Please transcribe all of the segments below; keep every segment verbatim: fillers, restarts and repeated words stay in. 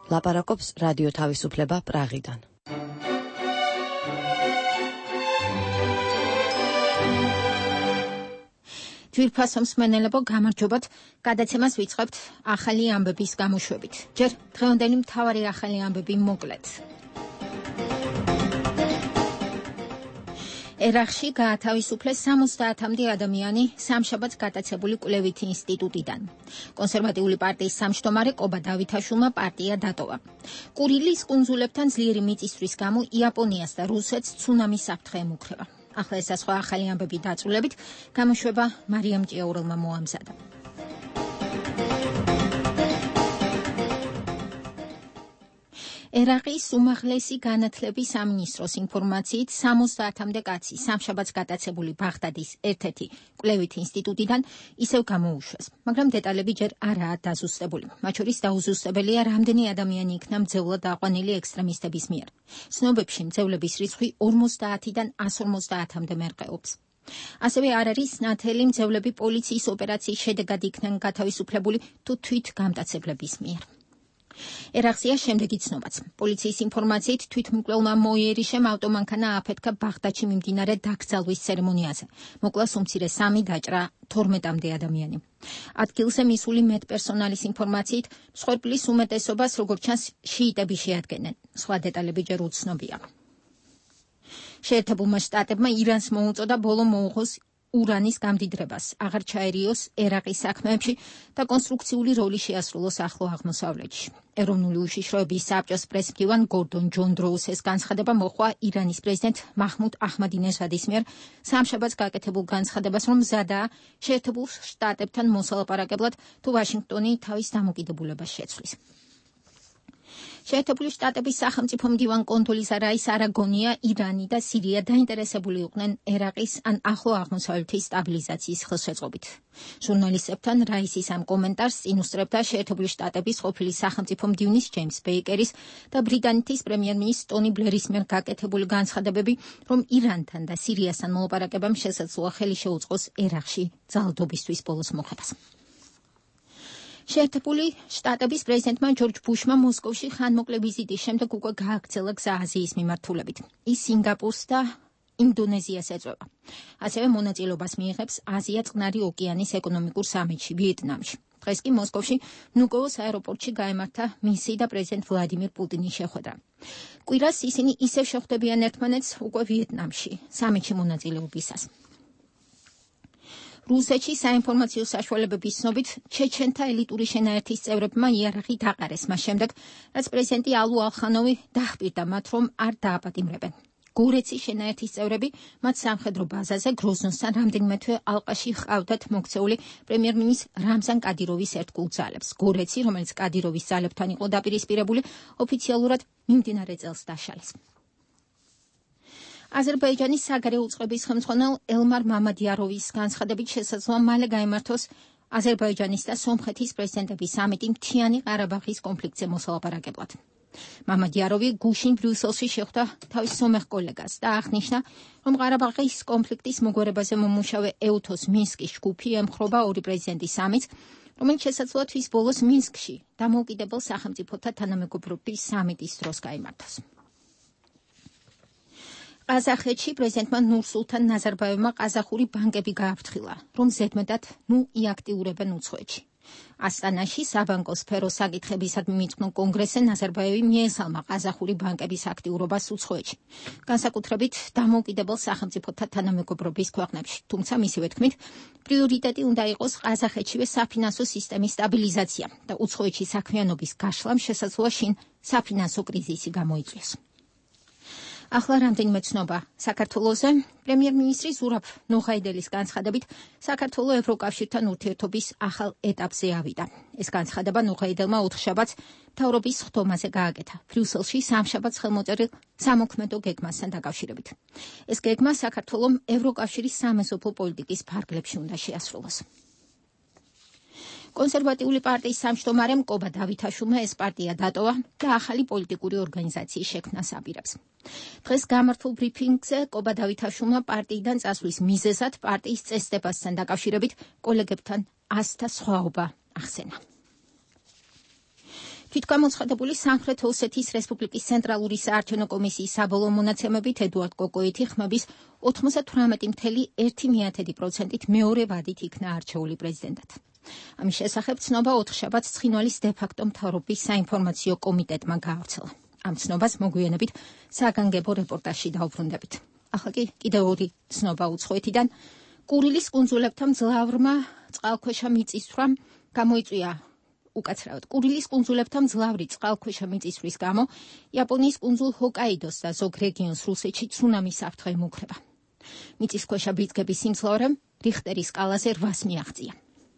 ლაპარაკობს რადიო თავისუფლება პრაღიდან. ძვირფასო მსმენელებო, გამარჯობათ. გადაცემას ვიწყებთ ახალი ამბების გამოშვებით. ჯერ დღევანდელი მთავარი ახალი ამბები მოკლედ. ერაყში გაათავისუფლეს სამოცდაათამდე ადამიანი სამშაბათს გატაცებული კვლევითი ინსტიტუტიდან. კონსერვატიული პარტიის სამშტომარე კობა დავითაშვილმა პარტია დატოვა. კურილის კუნძულებთან ძლიერი მიწისძვრის გამო იაპონიას და რუსეთს ცუნამის საფრთხე ემუქრება. ახლა ეს სხვა ახალი ამბები დაწვრილებით, გამოშვება მარიამ ჭიაურელმა მოამზადა. ერაყის უმაღლესი განათლების სამინისტროს ინფორმაციით სამოცდაათამდე კაცი სამშაბათს გატაცებული ბაღდადის ერთ-ერთი კვლევითი ინსტიტუტიდან ისევ გამოუშვეს, მაგრამ დეტალები ჯერ არაა დაზუსტებული. მათ შორის დაუზუსტებელია, რამდენი ადამიანი იქნა მძევლად დაყვანილი ექსტრემისტების მიერ. ცნობებში მძევლების რიცხვი ორმოცდაათიდან ას ორმოცდაათამდე მერყეობს. ასევე არ არის ნათელი მძევლები პოლიციის ოპერაციის შედეგად იქნენ გათავისუფლებული თუ თვით გამტაცებლების მიერ. ერაყზეა შემდეგი ცნობაც. პოლიციის ინფორმაციით თვითმკვლელმა მოიერიშემ ავტომანქანა აფეთქა ბაღდადში მიმდინარე დაკრძალვის ცერემონიაზე. მოკლა უმცირეს სამი დაჭრა თორმეტამდე ადამიანი. ადგილზე მისული მეტპერსონალის ინფორმაციით მსხვერპლის უმეტესობას როგორც ჩანს შიიტები შეადგენენ. სხვა დეტალები ჯერ უცნობია. შეერთებულმა შტატებმა ირანს მოუწოდა ბოლო მოუღოს ურანის გამდიდრებას, აღარ ჩაერიოს ერაყის საქმეებში და კონსტრუქციული როლი შეასრულოს ახლო აღმოსავლეთში. ეროვნული უშიშროების საბჭოს პრესმდივან გორდონ ჯონ დროუსეს განცხადება მოჰყვა ირანის პრეზიდენტ მაჰმუდ აჰმადინეჟადის მიერ სამშაბათს გაკეთებულ განცხადებას, რომ მზადაა შეერთებულ შტატებთან მოსალაპარაკებლად თუ ვაშინგტონი თავის დამოკიდებულებას შეცვლის. შეერთებული შტატების სახელმწიფო მდივან კონდოლიზა რაის არაგონია, ირანი და სირია დაინტერესებული იყვნენ ერაყის ან ახლო აღმოსავლეთის სტაბილიზაციის ხელშეწყობით. ჟურნალისტებთან რაისის ამ კომენტარს წინუსწრებდა შეერთებული შტატების ყოფილი სახელმწიფო მდივნის ჯეიმს ბეიკერის და ბრიტანეთის პრემიერ-მინისტრის ტონი ბლერის მიერ გაკეთებული განცხადებები, რომ ირანთან და სირიასთან მოლაპარაკებამ შესაძლოა ხელი შეუწყოს ერაყში ძალადობისთვის ბოლოს მოხებას. შეერთებული შტატების პრეზიდენტმა ჯორჯ ბუშმა მოსკოვში ხანმოკლე ვიზიტის შემდეგ უკვე გააგრძელა გზა აზიის მიმართულებით. ის სინგაპურს და ინდონეზიას ეწვევა. ასევე მონაწილეობას მიიღებს აზია წყნარი ოკეანის ეკონომიკურ სამიტში ვიეტნამში. დღეს კი მოსკოვში ნუკოოს აეროპორტში გაემართა მისი და პრეზიდენტ ვლადიმირ პუტინის შეხვედრა. კვირას ისინი ისევ შეხვდებიან ერთმანეთს უკვე ვიეტნამში სამიტში მონაწილეობისას. რუსეთში საინფორმაციო საშუალებების ცნობით ჩეჩენთა ელიტური შენაერთის წევრებმა იარაღი დაყარეს მას შემდეგ, რაც პრეზიდენტი ალუ ალხანოვი დაჰპირდა მათ, რომ არ დააპატიმრებენ. გორეცის შენაერთის წევრები მათ სამხედრო ბაზაზე გროზნოსთან რამდენიმე თვე ალყაში ჰყავდათ მოქცეული პრემიერ-მინისტრის რამზან კადიროვის ერთგულ ძალებს. გორეცი, რომელიც კადიროვის ძალებთან იყო დაპირისპირებული, ოფიციალურად მიმდინარე წელს დაშალეს. აზერბაიჯანის საგარეო უწყების ხელმძღვანელ ელმარ მამადიაროვის განცხადებით შესაძლოა მალე გაიმართოს აზერბაიჯანის და სომხეთის პრეზიდენტების სამიტი მთიანი ყარაბაღის კონფლიქტზე მოსალაპარაკებლად. მამადიაროვი გუშინ ბრიუსელში შეხვდა თავის სომეხ კოლეგას და აღნიშნა, რომ ყარაბაღის კონფლიქტის მოგვარებაზე მომუშავე ეუთოს მინსკის ჯგუფი ემხრობა ორი პრეზიდენტის სამიტს, რომელიც შესაძლოა თვის ბოლოს მინსკში დამოუკიდებელ სახელმწიფოთა თანამეგობრობის სამიტის დროს გაიმართოს. ყაზახეთში პრეზიდენტმა ნურსულთან ნაზარბაევმა ყაზახური ბანკები გააფრთხილა, რომ ზედმეტად ნუ იაქტიურებენ უცხოეთში. ასტანაში საბანკო სფეროს საკითხებისადმი მიწყნო კონგრესზე ნაზარბაევი მიესალმა ყაზახური ბანკების აქტიურობას უცხოეთში, განსაკუთრებით დამოუკიდებელ სახელმწიფოთა თანამეგობრობის ქვეყნებში. თუმცა მისივე თქმით, პრიორიტეტი უნდა იყოს ყაზახეთშივე საფინანსო სისტემის სტაბილიზაცია და უცხოეთში საქმიანობის გაშლამ შესაძლოა შინ საფინანსო კრიზისი გამოიწვიოს. ახლა რამდენიმე ცნობა საქართველოზე. პრემიერ-მინისტრი ზურაბ ნოხაიდელის განცხადებით, საქართველო ევროკავშირთან ურთიერთობის ახალ ეტაპზე ავიდა. ეს განცხადება ნოხაიდელმა ოთხშაბათს მთავრობის ხდომაზე გააკეთა ბრიუსელში სამშაბათს ხელმოწერილ სამოქმედო გეგმასთან დაკავშირებით. ეს გეგმა საქართველომ ევროკავშირის სამეზობლო პოლიტიკის ფარგლებში უნდა შეასრულოს. კონსერვატიული პარტიის სამშტომარემ კობა დავითაშვილმა ეს პარტია დატოვა და ახალი პოლიტიკური ორგანიზაციის შექმნას აპირებს. დღეს გამართულ ბრიფინგზე კობა დავითაშვილმა პარტიიდან წასვლის მიზეზად პარტიის წესდებასთან დაკავშირებით კოლეგებთან ასთა სხვაობა ახსენა. თვითგამოცხადებული სამხრეთ ოსეთის რესპუბლიკის ცენტრალური საარჩევნო კომისიის საბოლოო მონაცემებით ედუარდ კოკოითი ხმების ოცდაოთხ целых ერთი დесятых პროცენტით მეორე ვადით იქნა არჩეული პრეზიდენტად. ამის შესახებ ცნობა ოთხშაბათს ცხინვალის დე-ფაქტო მთავრობის საინფორმაციო კომიტეტმა გაავრცელა. ამ ცნობას მოგვიანებით საგანგებო რეპორტაჟში დაუბრუნდებით. ახლა კი კიდევ ორი ცნობა უცხოეთიდან. კურილის კუნძულებთან მძლავრმა წყალქვეშა მიწისძვრამ გამოიწვია უკაცრავად კურილის კუნძულებთან მძლავრი წყალქვეშა მიწისძვრის გამო იაპონიის კუნძულ ჰოკაიდოს და ზოგ რეგიონს რუსეთში ცუნამის საფრთხე ემუქრება. მიწისქვეშა ბიძგების სიმძლავრემ რიხტერის სკალაზე რვას მიაღწია.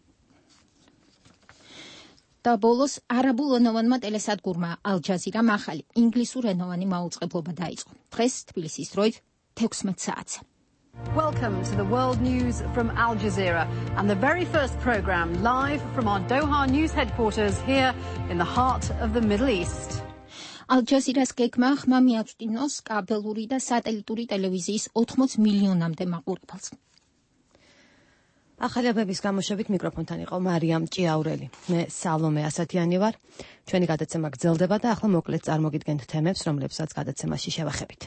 და ბოლოს არაბულენოვანმა ტელესადგურმა ალ-ჯაზირამ ახალი ინგლისურენოვანი მაუწყებლობა დაიწყო. დღეს თბილისის დროით თექვსმეტ საათზე. Welcome to the world news from Al Jazeera and the very first program live from our Doha news headquarters here in the heart of the Middle East. ალ-ჯაზირას გეგმა ხმა მიაწვდინოს კაბელური და სატელიტური ტელევიზიის ოთხმოც მილიონამდე მაყურებელს. ახალებების გამოშვებით მიკროფონთან იყო მარიამ ჭიაურელი. მე სალომე ასათიანი ვარ. ჩვენი გადაცემა გრძელდება და ახლა მოკლედ წარმოგიდგენთ თემებს, რომლებსაც გადაცემაში შევახებით.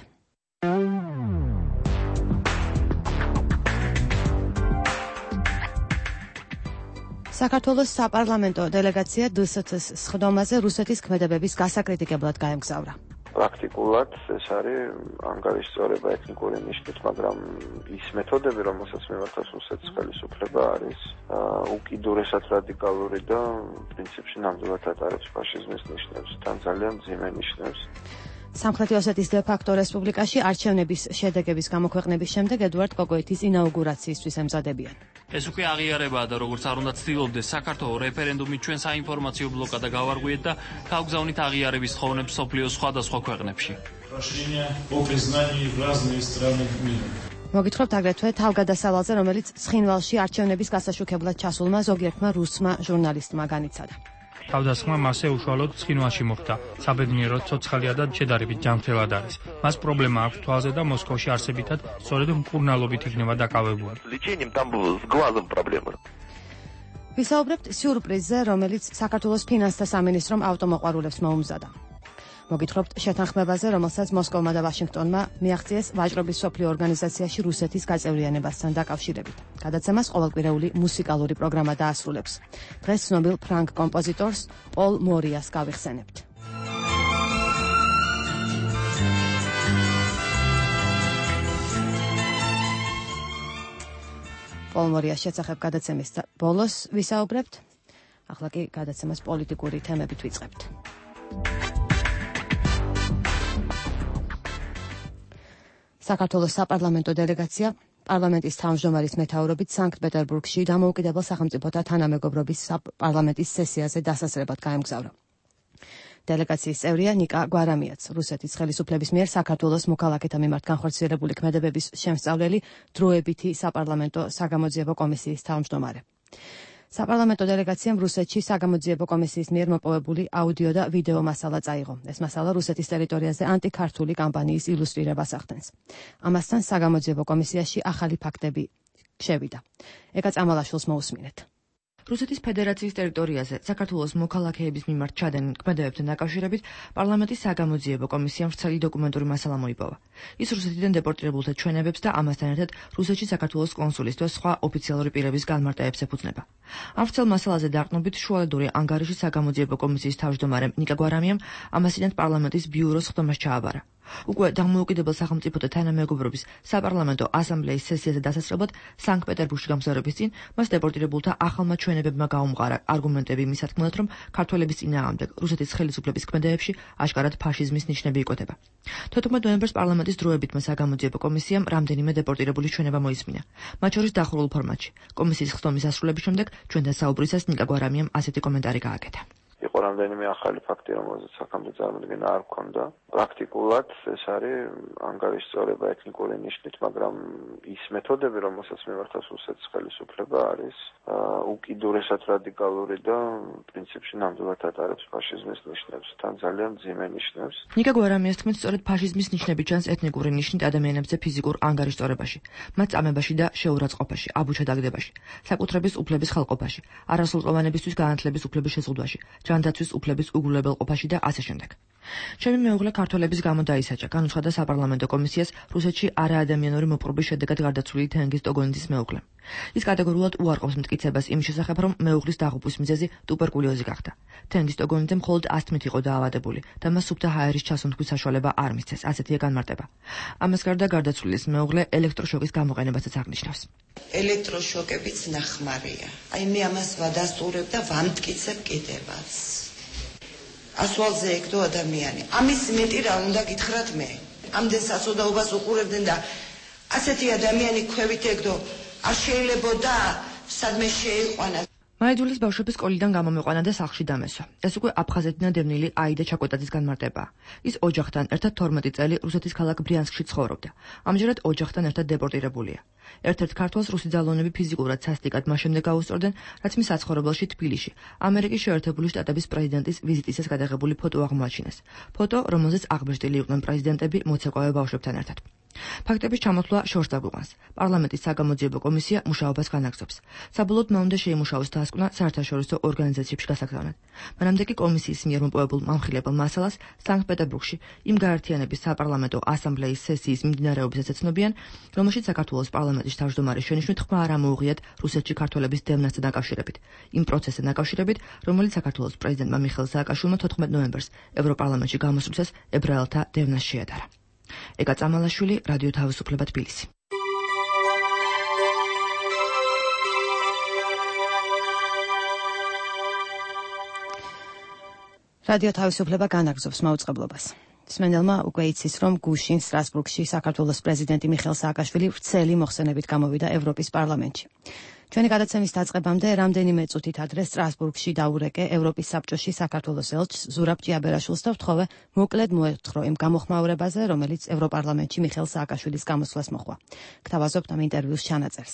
საქართველოს საპარლამენტო დელეგაცია დე ეს ათის სხდომაზე რუსეთის ქმედებების გასაკრიტიკებლად გაემგზავრა. პრაქტიკულად ეს არის ანგარიშწორება ეთნიკური ნიშნით, მაგრამ ის მეთოდები, რომელსაც მიმართავს რუსეთის ხელისუფლება, არის უკიდურესად რადიკალური და პრინციპში ნამდვილად ატარებს ფაშიზმის ნიშნებს, თან ძალიან მძიმე ნიშნებს. სამხრეთი ოსეთის დე-ფაქტო რესპუბლიკაში არჩევნების შედეგების გამოქვეყნების შემდეგ ედუარდ კოკოითის ინაუგურაციისთვის ემზადებიან. ეს უკვე აღიარებაა და როგორც არ უნდა ცდილობდეს საქართველოს რეფერენდუმით ჩვენ საინფორმაციო ბლოკადა გავარღვიეთ და გავგზავნით აღიარების ხოვნებს სოფლიოს სხვადასხვა ქვეყნებში. მოგითხრობთ აგრეთვე თავგადასავალზე, რომელიც ცხინვალში არჩევნების გასაშუქებლად ჩასულმა ზოგიერთმა რუსმა ჟურნალისტმა განიცადა. თავდასხმა მასე უშუალოდ ცხინვალში მოხდა. საბედნიეროდ ცოცხალია და შედარებით ჯანმრთელად არის. მას პრობლემა აქვს თვალზე და მოსკოვში არსებითად სწორედ მკურნალობით იქნება დაკავებული. ვისაუბრებთ სიურპრიზზე, რომელიც საქართველოს ფინანსთა სამინისტრომ ავტომოყვარულებს მოუმზადა. მოგითხრობთ შეთანხმებაზე, რომელსაც მოსკოვმა და ვაშინგტონმა მიაღწიეს ვაჭრობის სოფლიო ორგანიზაციაში რუსეთის გაწევრიანებასთან დაკავშირებით. გადაცემას ყოველკვირეული მუსიკალური პროგრამა დაასრულებს. დღეს ცნობილ ფრანგ კომპოზიტორს პოლ მორიას გავიხსენებთ. პოლ მორიას შესახებ გადაცემის ბოლოს ვისაუბრებთ. ახლა კი გადაცემას პოლიტიკური თემებით ვიწყებთ. საქართველოს საპარლამენტო დელეგაცია პარლამენტის თავმჯდომარის მეთაურობით სანქტ-პეტერბურგში დამოუკიდებელ სახელმწიფოთა თანამეგობრობის პარლამენტის სესიაზე დასასრებად გაემგზავრა. დელეგაციის წევრია ნიკა გვარამიაც, რუსეთის ხელისუფლების მიერ საქართველოს მოქალაქეთა მიმართ განხორციელებული ქმედებების შემსწავლელი, დროებითი საპარლამენტო საგამოძიებო კომისიის თავმჯდომარე. საპარლამენტო დელეგაციამ რუსეთში საგამოძიებო კომისიის მიერ მოპოვებული აუდიო და ვიდეო მასალა წაიღო. ეს მასალა რუსეთის ტერიტორიაზე ანტიქართული კამპანიის ილუსტრირებას ახდენს. ამასთან საგამოძიებო კომისიაში ახალი ფაქტები შევიდა. ეკა წამალაშვილს მოусმინეთ. რუსეთის ფედერაციის ტერიტორიაზე საქართველოს მოქალაქეების მიმართ ჩადენილ ქმედებებთან დაკავშირებით პარლამენტის საგამოძიებო კომისიამ ვრცელი დოკუმენტური მასალა მოიპოვა. ის რუსეთიდან დეპორტირებულთა ჩვენებებს და ამასთან ერთად რუსეთში საქართველოს კონსულის და სხვა ოფიციალური პირების განმარტებებს ეფუძნება. ამ ვრცელ მასალაზე დაყრდნობით შუალედური ანგარიში საგამოძიებო კომისიის თავმჯდომარემ ნიკა გვარამიამ ამასინათ პარლამენტის ბიუროს ხდომას ჩააბარა. უკვე დამოუკიდებელ სახელმწიფოთა თანამეგობრობის საპარლამენტო ასამბლეის სესიაზე დასასრებად სანქტ-პეტერბურგში გამგზავრების წინ მას დეპორტირებულთა ახალმა ჩვენებებმა გაუმყარა არგუმენტები იმის თქმულად, რომ ქართველების წინააღმდეგ რუსეთის ხელისუფლების ქმედებებში აშკარად ფაშიზმის ნიშნები იკოდება. თოთხმეტ ნოემბერს პარლამენტის დროებითმა საგამოძიებო კომისიამ რამდენიმე დეპორტირებული ჩვენება მოისმინა. მათ შორის დახურულ ფორმატში. კომისიის ხდომის დასრულების შემდეგ ჩვენთან საუბრისას ნიკა გვარამიამ ასეთი კომენტარი გააკეთა. იყო რამდენიმე ახალი ფაქტი, რომელზეც აქამდე წარმოდგენა არ ჰქონდა. პრაქტიკულად ეს არის ანგარიშწორება ეთნიკური ნიშნით, მაგრამ ის მეთოდები, რომელსაც მიმართავს რუსეთის ხელისუფლება, არის უკიდურესად რადიკალური და პრინციპში ნამდვილად ატარებს ფაშიზმის ნიშნებს, თან ძალიან მძიმე ნიშნებს. ნიკა გვარამიას თქმით, სწორედ ფაშიზმის ნიშნები ჩანს ეთნიკური ნიშნით ადამიანებზე ფიზიკურ ანგარიშწორებაში, მათ წამებაში და შეურაცხყოფაში, აბუჩადაგდებაში, საკუთრების უფლების ხალყოფაში, არასრულწლოვანებისთვის განათლების უფლების შეზღუდვაში, ჯანდაცვის დაცვის უფლების უგულებელყოფაში და ასე შემდეგ. ჩემი მეუღლე ქართველების გამო დაისაჯა, განუცხადა საპარლამენტო კომისიას რუსეთში არაადამიანური მოპყრობის შედეგად გარდაცვლილი თენგიზ ტოგონიძის მეუღლემ. ის კატეგორიულად უარყოფს მტკიცებას იმის შესახებ, რომ მეუღლის დაღუპვის მიზეზი ტუბერკულოზი გახდა. თენგიზ ტოგონიძემ მხოლოდ ასთმით იყო დაავადებული და მას სუფთა ჰაერის ჩასუნთქვის საშუალება არ მისცეს, ასეთია განმარტება. ამას გარდა გარდაცვლილის მეუღლე ელექტროშოკის გამოყენებასაც აღნიშნავს. ელექტროშოკებიც ნახმარია. აი მე ამას ვადასტურებ და ვამტკიცებ კიდევაც. ასვალზე ეკდო ადამიანი. ამის მეტი რა უნდა გითხრათ მე? ამდენ სასოდაობას უყურებდნენ და ასეთი ადამიანი ქვევით ეკდო არ შეიძლებოდა სადმე შეიყვანა. მაიძულის ბავშვები სკოლიდან გამომეყვანა და სახლში დამესვა. ეს უკვე აფხაზეთიდან დევნილი აიდა ჩაკოტაძის განმარტებაა. ის ოჯახთან ერთად თორმეტი წელი რუსეთის ქალაქ ბრიანსკში ცხოვრობდა. ამჯერად ოჯახთან ერთად დეპორტირებულია. ერთ-ერთ ქართველს რუსი ძალოვნები ფიზიკურად სასტიკად მას შემდეგ გაუსწორდნენ, რაც მის საცხოვრებელში თბილისში, ამერიკის შეერთებული შტატების პრეზიდენტის ვიზიტისას გადაღებული ფოტო აღმოაჩინეს. ფოტო, რომელზეც აღბეჭდილი იყვნენ პრეზიდენტები მოცეკვავე ბავშვებთან ერთად. ფაქტების ჩამოთვლა შორს დაგვიყვანს. პარლამენტის საგამოძიებო კომისია მუშაობას განაგრძობს. საბოლოოდ მან უნდა შეიმუშაოს დასკვნა საერთაშორისო ორგანიზაციებში გასაგზავნად. მანამდე კი კომისიის მიერ მოპოვებულ მამხილებელ მასალას სანქტ-პეტერბურგში იმ გაერთიანების საპარლამენტო ასამბლეის სესიის მიმდინარეობისას ეცნობიან, რომელშიც საქართველოს პარლამენტის თავმჯდომარის შენიშვნით ხმა არ ამოუღიათ რუსეთში ქართველების დევნასთან დაკავშირებით. იმ პროცესთან დაკავშირებით, რომელიც საქართველოს პრეზიდენტმა მიხეილ სააკაშვილმა თოთხმეტ ნოემბერს ევროპარლამენტში გამოსვლისას ებრაელთა დევნას შეადარა. ეკა წამალაშვილი, რადიო თავისუფლება, თბილისი. რადიო თავისუფლება განაგრძობს მაუწყებლობას. სმენელმა უკვე იცის, რომ გუშინ სტრასბურგში საქართველოს პრეზიდენტი მიხეილ სააკაშვილი ვრცელი მოხსენებით გამოვიდა ევროპის პარლამენტში. ჩვენი გადაცემის დაწყებამდე რამდენიმე წუთით ადრე სტრასბურგში დაურეკე ევროპის საბჭოში საქართველოს ელჩს ზურაბ ჭიაბერაშვილს და ვთხოვე მოკლედ მოეთხოვო იმ გამოხმაურებაზე, რომელიც ევროპარლამენტში მიხეილ სააკაშვილის გამოსვლას მოჰყვა. გთავაზობთ ამ ინტერვიუს ჩანაწერს.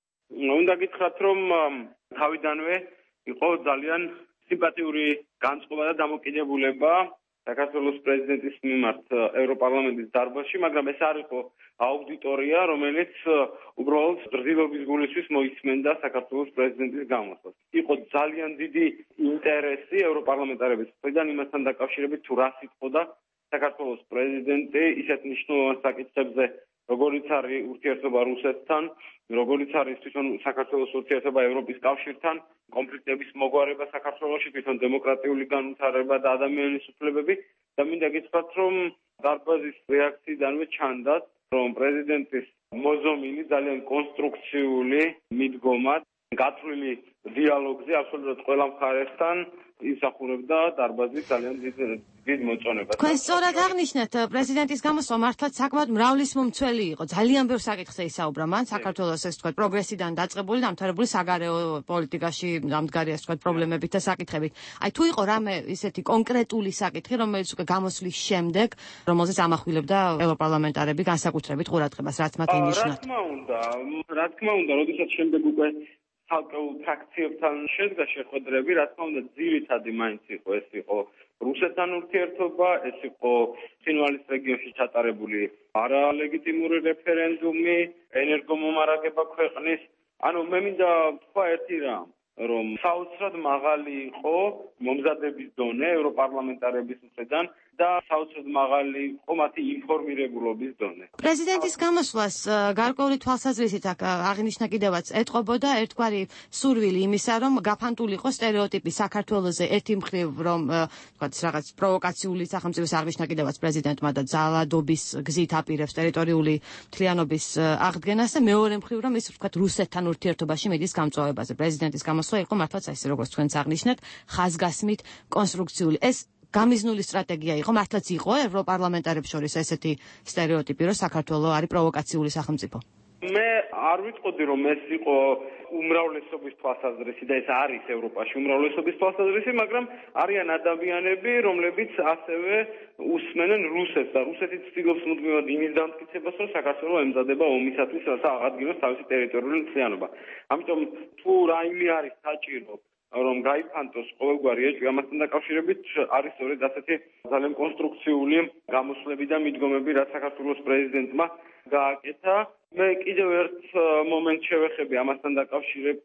უნდა გითხრათ, რომ თავიდანვე იყო ძალიან სიმპათიური განწყობა და დამოკიდებულება საქართველოს პრეზიდენტის მიმართ ევროპარლამენტის დარბაზში, მაგრამ ეს არ იყო აუდიტორია, რომელიც უბრალოდ რძილობის გულისთვის მოისმენდა საქართველოს პრეზიდენტის გამოსვლას. იყო ძალიან დიდი ინტერესი ევროპარლამენტარების მხრიდან იმასთან დაკავშირებით, თუ რა სიტყოდა საქართველოს პრეზიდენტი ისეთ მნიშვნელოვან საკითხებზე, როგორიც არის ურთიერთობა რუსეთთან, როგორიც არის თვითონ საქართველოს ურთიერთობა ევროპის კავშირთან, კონფლიქტების მოგვარება საქართველოში, თვითონ დემოკრატიული განვითარება და ადამიანის უფლებები და მინდა გითხრათ, რომ დარბაზის რეაქციიდანვე ჩანდათ, რომ პრეზიდენტის მოზომილი ძალიან კონსტრუქციული მიდგომა გათვლილი დიალოგზე აბსოლუტურად ყველა მხარესთან ისახურებდა დარბაზის ძალიან დიდ მოწონებას. თქვენ სწორად აღნიშნეთ, პრეზიდენტის გამოსვლა მართლაც საკმაოდ მრავლისმომცველი იყო. ძალიან ბევრ საკითხზე ისაუბრა მან, საქართველოს ეს თქვა პროგრესიდან დაწყებული, დამთავრებული საგარეო პოლიტიკაში დამდგარი ეს თქვა პრობლემებით და საკითხებით. აი თუ იყო რამე ისეთი კონკრეტული საკითხი, რომელიც უკვე გამოსვლის შემდეგ, რომელზეც ამახვილებდა ევროპარლამენტარები განსაკუთრებით ყურადღებას, რაც მათ ინიშნათ. რა თქმა უნდა, რა თქმა უნდა, როდესაც შემდეგ უკვე ცალკეულ ფრაქციებთან შედგა შეხვედრები, რა თქმა უნდა, ძირითადი მაინც იყო ეს იყო რუსეთთან ურთიერთობა, ეს იყო ცხინვალის რეგიონში ჩატარებული არალეგიტიმური რეფერენდუმი, ენერგომომარაგება ქვეყნის. ანუ მე მინდა თქვა ერთი რამ, რომ საოცრად მაღალი იყო მომზადების დონე ევროპარლამენტარების მხრიდან და საოცრად მაღალი იყო მათი ინფორმირებულობის დონე. პრეზიდენტის გამოსვლას გარკვეული თვალსაზრისით აღინიშნა კიდევაც ეტყობოდა ერთგვარი სურვილი იმისა, რომ გაფანტული იყო სტერეოტიპი საქართველოზე ერთი მხრივ, რომ თქვათ რაღაც პროვოკაციული სახელმწიფოს აღნიშნა კიდევაც პრეზიდენტმა და ძალადობის გზით აპირებს ტერიტორიული მთლიანობის აღდგენას და მეორე მხრივ, რომ ის თქვათ რუსეთთან ურთიერთობაში მიდის გამწვავებაზე. პრეზიდენტის გამოსვლა იყო მართლაც ასე როგორც თქვენც აღნიშნეთ, ხაზგასმით კონსტრუქციული. ეს გამიზნული სტრატეგია იყო, მართლაც იყო ევროპარლამენტარებს შორის ესეთი სტერეოტიპი, რომ საქართველოს არის პროვოკაციული სახელმწიფო. მე არ ვიტყოდი, რომ ეს იყო უმრავლესობის თვალსაზრისი და ეს არის ევროპაში უმრავლესობის თვალსაზრისი, მაგრამ არიან ადამიანები, რომლებიც ასევე უსმენენ რუსეთს და რუსეთი ცდილობს მუდმივად იმის დამტკიცებას, რომ საქართველოს ემზადება ომისათვის, რათა აღადგინოს თავისი ტერიტორიული მთლიანობა. ამიტომ თუ რაიმე არის საჭირო რომ გაიფანტოს ყოველგვარი ეჭვი ამასთან დაკავშირებით, არის სწორედ ასეთი ძალიან კონსტრუქციული გამოსვლები და მიდგომები, რაც საქართველოს პრეზიდენტმა გააკეთა. მე კიდევ ერთ მომენტს შევეხები ამასთან დაკავშირებით,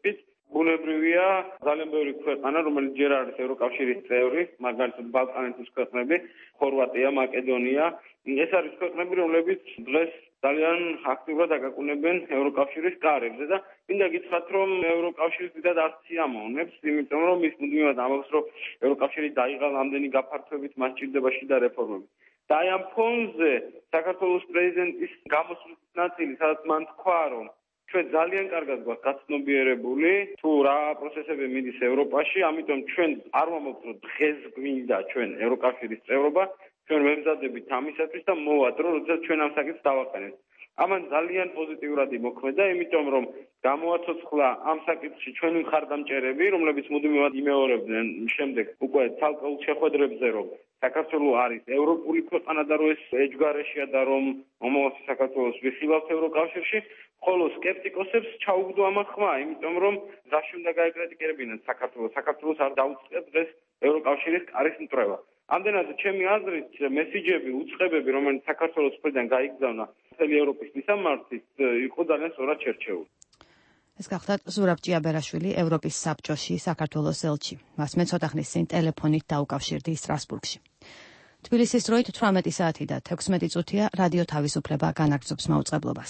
ბუნებრივია, ძალიან ბევრი ქვეყანა, რომელიც ჯერ არის ევროკავშირის წევრი, მაგალითად ბალკანეთის ქვეყნები, ხორვატია, მაკედონია, ეს არის ქვეყნები, რომლებიც დღეს ძალიან აქტიურად აკაკუნებენ ევროკავშირის კარებზე და მინდა გითხრათ, რომ ევროკავშირის დიდად არ სიამოვნებს, იმიტომ რომ ის მუდმივად ამბობს, რომ ევროკავშირი დაიღალ ამდენი გაფართოებით, მას სჭირდება შიდა რეფორმები. და აი ამ ფონზე საქართველოს პრეზიდენტის გამოსვლის ნაწილი, სადაც მან თქვა, რომ ჩვენ ძალიან კარგად გვაქვს გაცნობიერებული თუ რა პროცესები მიდის ევროპაში, ამიტომ ჩვენ არ ვამბობთ, რომ დღეს გვინდა ჩვენ ევროკავშირის წევრობა, ჩვენ ვემზადებით ამისათვის და მოვა დრო, როდესაც ჩვენ ამ საკითხს დავაყენებთ. ამან ძალიან პოზიტიურად იმოქმედა, იმიტომ რომ გამოაცოცხლა ამ საკითხში ჩვენი მხარდამჭერები, რომლებიც მუდმივად იმეორებდნენ შემდეგ უკვე ცალკეულ შეხვედრებზე, რომ საქართველო არის ევროპული ქვეყანა და რომ ეს ეჯგარეშია და რომ მომავალში საქართველოს ვიხილავთ ევროკავშირში, ხოლო სკეპტიკოსებს ჩაუგდო ამ ხმა, იმიტომ რომ რაში უნდა გაეკრიტიკებინათ საქართველოს, საქართველოს არ დაუწყებს დღეს ევროკავშირის კარის მტრევა. ამდენად ჩემი აზრით მესიჯები, უწყებები, რომელიც საქართველოს მხრიდან გაიგზავნა მთელი ევროპის მისამართით, იყო ძალიან სწორად შერჩეული. ეს გახლავთ ზურაბ ჭიაბერაშვილი, ევროპის საბჭოში საქართველოს ელჩი. მას მე ცოტა ხნის წინ ტელეფონით დაუკავშირდი სტრასბურგში. თბილისის დროით თვრამეტი საათი და თექვსმეტი წუთია რადიო თავისუფლება განაგრძობს მაუწყებლობას.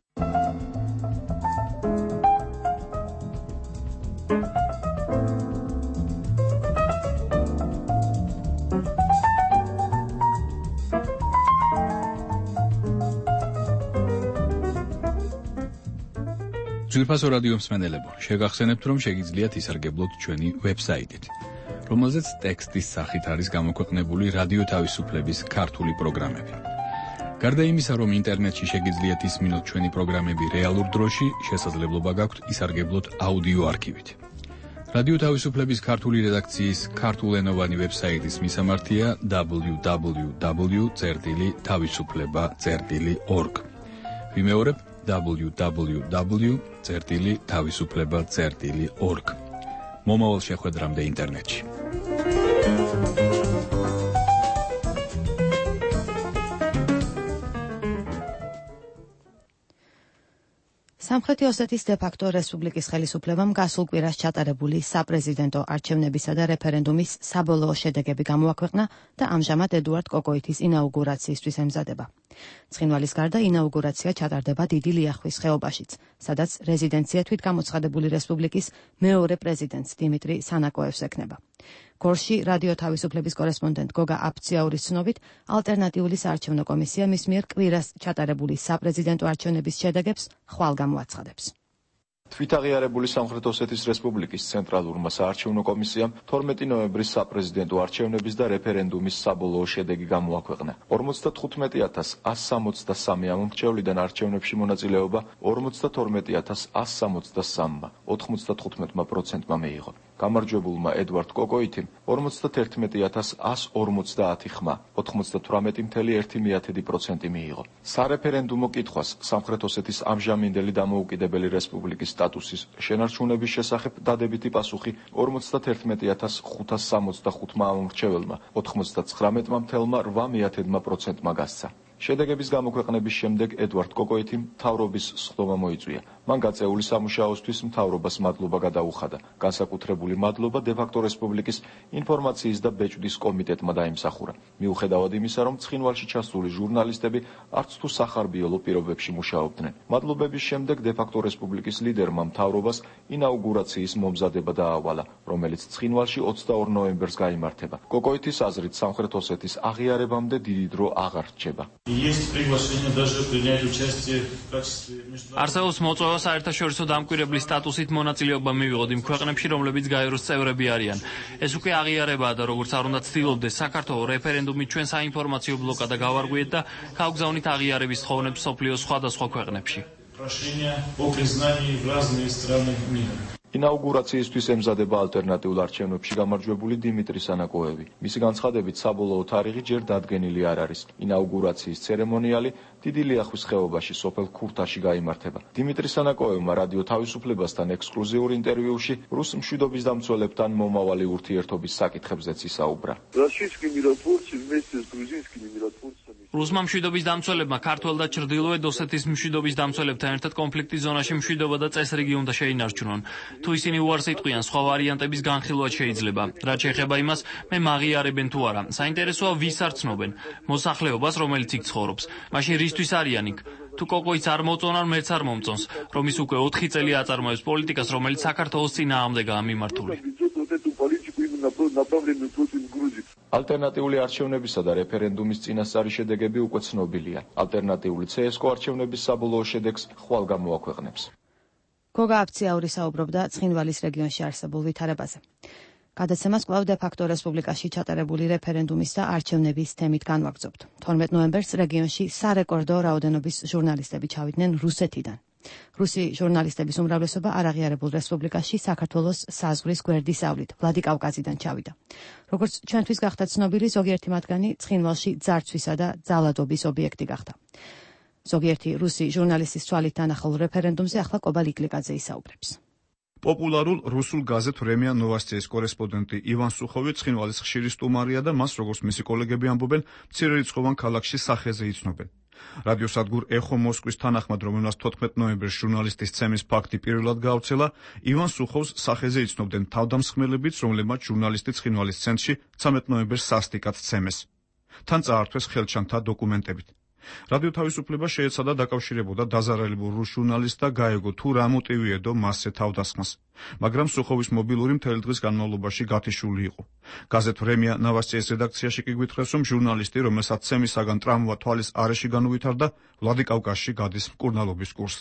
ძვირფასო რადიო მსმენელებო, შეგახსენებთ, რომ შეგიძლიათ ისარგებლოთ ჩვენი ვებსაიტით, რომელზეც ტექსტის სახით არის გამოქვეყნებული რადიო თავისუფლების ქართული პროგრამები. გარდა იმისა, რომ ინტერნეტში შეგიძლიათ ისმინოთ ჩვენი პროგრამები რეალურ დროში, შესაძლებლობა გაქვთ ისარგებლოთ აუდიო არქივით. რადიო თავისუფლების ქართული რედაქციის ქართულენოვანი ვებსაიტის მისამართია დაბლიუ დაბლიუ დაბლიუ წერტილი თავისუფლება წერტილი ორგ. ვიმეორებ დაბლიუ დაბლიუ დაბლიუ წერტილი თავისუფლება წერტილი ორგ. მომავალ შეხვედრამდე ინტერნეტში. სამხრეთი ოსეთის დე-ფაქტო რესპუბლიკის ხელისუფლებამ გასულ კვირას ჩატარებული საპრეზიდენტო არჩევნებისა და რეფერენდუმის საბოლოო შედეგები გამოაქვეყნა და ამჟამად ედუარდ კოკოითის ინაუგურაციისთვის ემზადება. ცხინვალის გარდა ინაუგურაცია ჩატარდება დიდი ლიახვის ხეობაშიც, სადაც რეზიდენცია თვითგამოცხადებული რესპუბლიკის მეორე პრეზიდენტს დიმიტრი სანაკოევს ექნება. გორში რადიო თავისუფლების კორესპონდენტ გოგა აფციაურის ცნობით, ალტერნატიული საარჩევნო კომისია მის მიერ კვირას ჩატარებული საპრეზიდენტო არჩევნების შედეგებს ხვალ გამოაცხადებს. თვითაღიარებული სამხრეთ ოსეთის რესპუბლიკის ცენტრალურმა საარჩევნო კომისიამ თორმეტი ნოემბრის საპრეზიდენტო არჩევნების და რეფერენდუმის საბოლოო შედეგი გამოაქვეყნა. ორმოცდათხუთმეტი ათას ათს სამოცდასამი ამომრჩევლიდან არჩევნებში მონაწილეობა ორმოცდათორმეტი ათას ათს სამოცდასამმა, ოთხმოცდათხუთმეტ პროცენტმა მიიღო. გამარჯვებულმა ედუარდ კოკოითიმ ორმოცდაათერთმეტი ათას ათს ორმოცდაათი ხმა, ოთხმოცდათვრამეტი ფاصლე ერთი პროცენტი მიიღო. სარეფერენდუმო კითხვას სამხრეთ ოსეთის ამჟამინდელი დამოუკიდებელი რესპუბლიკის სტატუსის შენარჩუნების შესახებ დადებითი პასუხი ორმოცდაათერთმეტი ათას ხუთას სამოცდახუთმა ამომრჩეველმა, ოთხმოცდაცხრამეტ ფاصლე რვა პროცენტმა გასცა. შედეგების გამოქვეყნების შემდეგ ედუარდ კოკოითიმ მთავრობის სხდომა მოიწვია. მან გაწეული სამუშაოსთვის მთავრობას მადლობა გადაუხადა. განსაკუთრებული მადლობა დე-ფაქტო რესპუბლიკის ინფორმაციის და ბეჭდის კომიტეტმა დაიმსახურა. მიუხედავად იმისა, რომ ცხინვალში ჩასული ჟურნალისტები არც თუ სახარბიელო პირობებში მუშაობდნენ. მადლობების შემდეგ დე-ფაქტო რესპუბლიკის ლიდერმა მთავრობას ინაუგურაციის მომზადება დაავალა, რომელიც ცხინვალში ოცდაორ ნოემბერს გაიმართება. კოკოითის აზრით, სამხრეთ ოსეთის აღიარებამდე დიდი დრო აღარ რჩება. არსებობს მოწვევა საერთაშორისო დამკვირვებლის სტატუსით მონაწილეობა მივიღოთ იმ ქვეყნებში, რომლებიც გაეროს წევრები არიან. ეს უკვე აღიარებაა და როგორც არ უნდა ცდილობდეს საქართველოს რეფერენდუმით ჩვენ საინფორმაციო ბლოკადა გავარღვიეთ და გავგზავნით აღიარების თხოვნებს მსოფლიოს სხვადასხვა ქვეყნებში. ინაუგურაციისთვის ემზადება ალტერნატიულ არჩევნებში გამარჯვებული დიმიტრი სანაკოევი. მისი განცხადებით, საბოლოო თარიღი ჯერ დადგენილი არ არის. ინაუგურაციის ცერემონიალი დიდი ლიახვის ხეობაში სოფელ ქურთაში გაიმართება. დიმიტრი სანაკოევმა რადიო თავისუფლებასთან ექსკლუზიურ ინტერვიუში რუს მშვიდობის დამცველებთან მომავალი ურთიერთობის საკითხებზეც ისაუბრა. რუსმა მშვიდობის დამცველებმა ქართველ და ჩრდილოეთ ოსეთის მშვიდობის დამცველებთან ერთად კონფლიქტის ზონაში მშვიდობა და წესრიგი უნდა შეინარჩუნონ. თუ ისინი უარს იტყვიან, სხვა ვარიანტების განხილვა შეიძლება. რაც შეეხება იმას, მე მაღიარებენ თუ არა. საინტერესოა ვის არ ცნობენ. მოსახლეობას, რომელიც იქ ცხოვრობს. მაშინ რისთვის არიან იქ? თუ კოკოიც არ მოწონარ, მეც არ მომწონს, რომ ის უკვე ოთხი წელი აწარმოებს პოლიტიკას, რომელიც საქართველოს წინააღმდეგაა მიმართული. ალტერნატიული არჩევნებისა და რეფერენდუმის წინასწარი შედეგები უკვე ცნობილია. ალტერნატიული ცსკ არჩევნების საბოლოო შედეგს ხვალ გამოაქვეყნებს. გოგა აფციაური საუბრობდა ცხინვალის რეგიონში არსებულ ვითარებაზე. გადაცემას კვლავ დე-ფაქტო რესპუბლიკაში ჩატარებული რეფერენდუმის და არჩევნების თემით განვაგრძობთ. თორმეტ ნოემბერს რეგიონში სარეკორდო რაოდენობის ჟურნალისტები ჩავიდნენ რუსეთიდან. რუსი ჟურნალისტების უმრავლესობა არაღიარებულ რესპუბლიკაში საქართველოს საზღვრის გვერდის ავლით ვლადიკავკაზიდან ჩავიდა. როგორც ჩვენთვის გახდა ცნობილი, ზოგიერთი მათგანი ცხინვალში ძარცვისა და ძალადობის ობიექტი გახდა. ზოგიერთი რუსი ჟურნალისტის თვალით თანახულ რეფერენდუმზე ახლა კობალ იკლიკაძე ისაუბრებს. პოპულარულ რუსულ გაზეთ „ვრემია ნოვასტიის“ კორესპონდენტი ივან სუხოვი ცხინვალის ხშირი სტუმარია და მას, როგორც მისი კოლეგები ამბობენ, მცირერიცხოვან ქალაქში სახეზე იცნობენ. რადიოსადგურ „ეხო მოსკვის“ თანახმად, რომელმაც თოთხმეტ ნოემბერს ჟურნალისტის ცემის ფაქტი პირველად გაავრცელა, ივან სუხოვს სახეზე იცნობდნენ თავდამსხმელებიც, რომლებმაც ჟურნალისტი ცხინვალის ცენტრში ცამეტ ნოემბერს სასტიკად ცემეს. თან წაართვეს ხელჩანთა დოკუმენტებით. რადიო თავისუფლება შეეცადა დაკავშირებოდა დაზარალებულ რუს ჟურნალისტს და გაეგო თუ რა მოტივი ედო მასზე თავდასხმას. მაგრამ სუხოვის მობილური მთელი დღის განმავლობაში გათიშული იყო. გაზეთ „ვრემია ნოვასტიის“ რედაქციაში კი გვითხრეს, რომ ჟურნალისტი, რომელსაც ცემისაგან ტრამვა თვალის არეში განუვითარდა, ვლადიკავკაზში გადის მკურნალობის კურსს.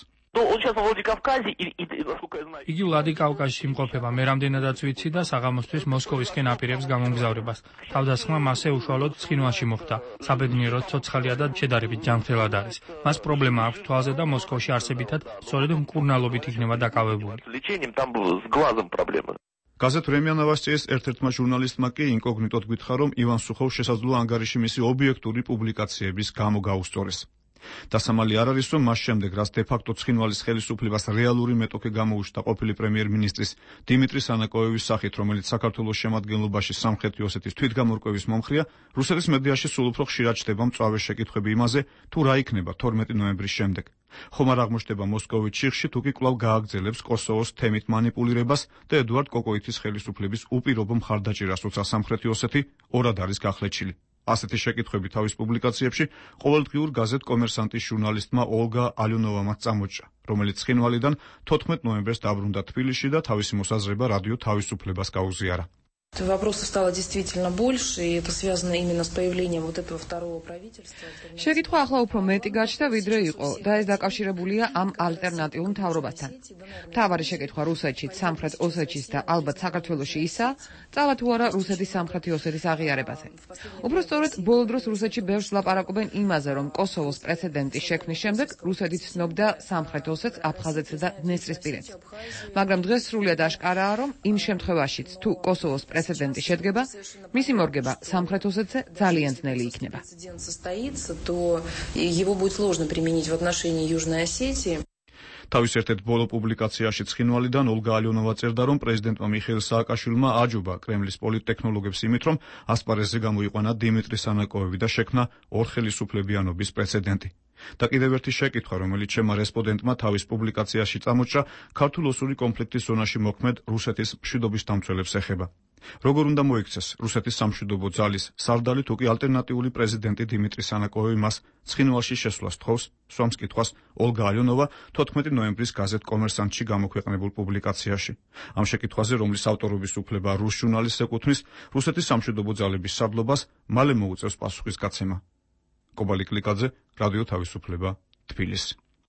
იგი ვლადიკავკაზში იმყოფება, მე რამდენადაც ვიცი და საღამოსთვის მოსკოვისკენ აპირებს გამომგზავრებას. თავდასხმა მასზე უშუალოდ ცხინვალში მოხდა. საბედნიეროდ ცოცხალია და შედარებით ჯანმრთელად არის. მას პრობლემა აქვს თვალზე და მოსკოვში არსებითად სწორედ მკურნალობით იქნება დაკავებული. გაზეთ „ვრემია ნოვასტიის“ ერთ-ერთმა ჟურნალისტმა კი ინკოგნიტოდ გითხრა, რომ ივან სუხოვს შესაძლოა ანგარიში მისი ობიექტური პუბლიკაციების გამო გაუსწორეს. დასამალი არ არის, რომ მას შემდეგ, რაც დე-ფაქტო ცხინვალის ხელისუფლებას რეალური მეტოქი გამოუშვა ყოფილი პრემიერ-მინისტრის დიმიტრი სანაკოევის სახით, რომელიც საქართველოს შემადგენლობაში სამხრეთი ოსეთის თვითგამორკვევის მომხრეა, რუსეთის მედიაში სულ უფრო ხშირად ჩნდება მწვავე შეკითხვები იმაზე, თუ რა იქნება თორმეტი ნოემბრის შემდეგ. ხომ არ აღმოჩნდება მოსკოვის ჩიხში, თუ კი კვლავ გააგრძელებს კოსოვოს თემით манипуლირებას და ედუარდ კოკოიძის ხელისუფლების უპირობო მხარდაჭერას, როცა სამხრეთი ოსეთი ორად არის გახლეჩილი. ასეთი შეკითხვები თავის პუბლიკაციებში ყოველდღიურ გაზეთ „კომერსანტის“ ჟურნალისტმა ოლგა ალიონოვამაც წამოჭრა, რომელიც ცხინვალიდან თოთხმეტ ნოემბერს დაბრუნდა თბილისში და თავისი მოსაზრება რადიო თავისუფლებას გაუზიარა. Вопросов стало действительно больше, и это связано именно с появлением вот этого второго правительства. შეკითხვა ახლა უფრო მეტი გაჩნდა ვიდრე იყო და ეს დაკავშირებულია ამ ალტერნატიულ მთავრობასთან. მთავარი შეკითხვა რუსეთში, სამხრეთ ოსეთის და ალბათ საქართველოში ისა, წავა თუ არა რუსეთის სამხრეთი ოსეთის აღიარებაზე. უფრო სწორედ, ბოლო დროს რუსეთში ბევრს ლაპარაკობენ იმაზე, რომ კოსოვოს პრეცედენტის შექმნის შემდეგ რუსეთი ცნობდა სამხრეთ ოსეთს, აფხაზეთსა და დნესტრისპირეთს. მაგრამ დღეს სრულიად აშკარაა, რომ იმ შემთხვევაშიც თუ კოსოვოს პრეცედენტი შედგება, მისი მორგება სამხრეთ ოსეთზე ძალიან ძნელი იქნება. თავის ერთ-ერთ ბოლო პუბლიკაციაში ცხინვალიდან ოლგა ალიონოვა წერდა, რომ პრეზიდენტმა მიხეილ სააკაშვილმა აჯობა კრემლის პოლიტტექნოლოგებს იმით, რომ ასპარეზზე გამოიყვანა დიმიტრი სანაკოევი და შექმნა ორხელისუფლებიანობის პრეცედენტი. და კიდევ ერთი შეკითხვა, რომელიც შემა რესპონდენტმა თავის პუბლიკაციაში წამოჭრა, ქართულ-ოსური კონფლიქტის ზონაში მოქმედ რუსეთის მშვიდობის დამცველებს ეხება. როგორ უნდა მოიქცეს რუსეთის სამშვიდობო ძალის სარდალი, თუ კი ალტერნატიული პრეზიდენტი დიმიტრი სანაკოევი მას ცხინვალში შესვლას თხოვს? სვამს კითხვას ოლგა ალიონოვა თოთხმეტი ნოემბრის გაზეთ „კომერსანტში“ გამოქვეყნებულ პუბლიკაციაში. ამ შეკითხვაზე, რომლის ავტორობის უფლება რუს ჟურნალისტს ეკუთვნის, რუსეთის სამშვიდობო ძალების სარდლობას მალე მოუწევს პასუხის გაცემა. კობალ იკლიკაძე, რადიო თავისუფლება, თბილისი.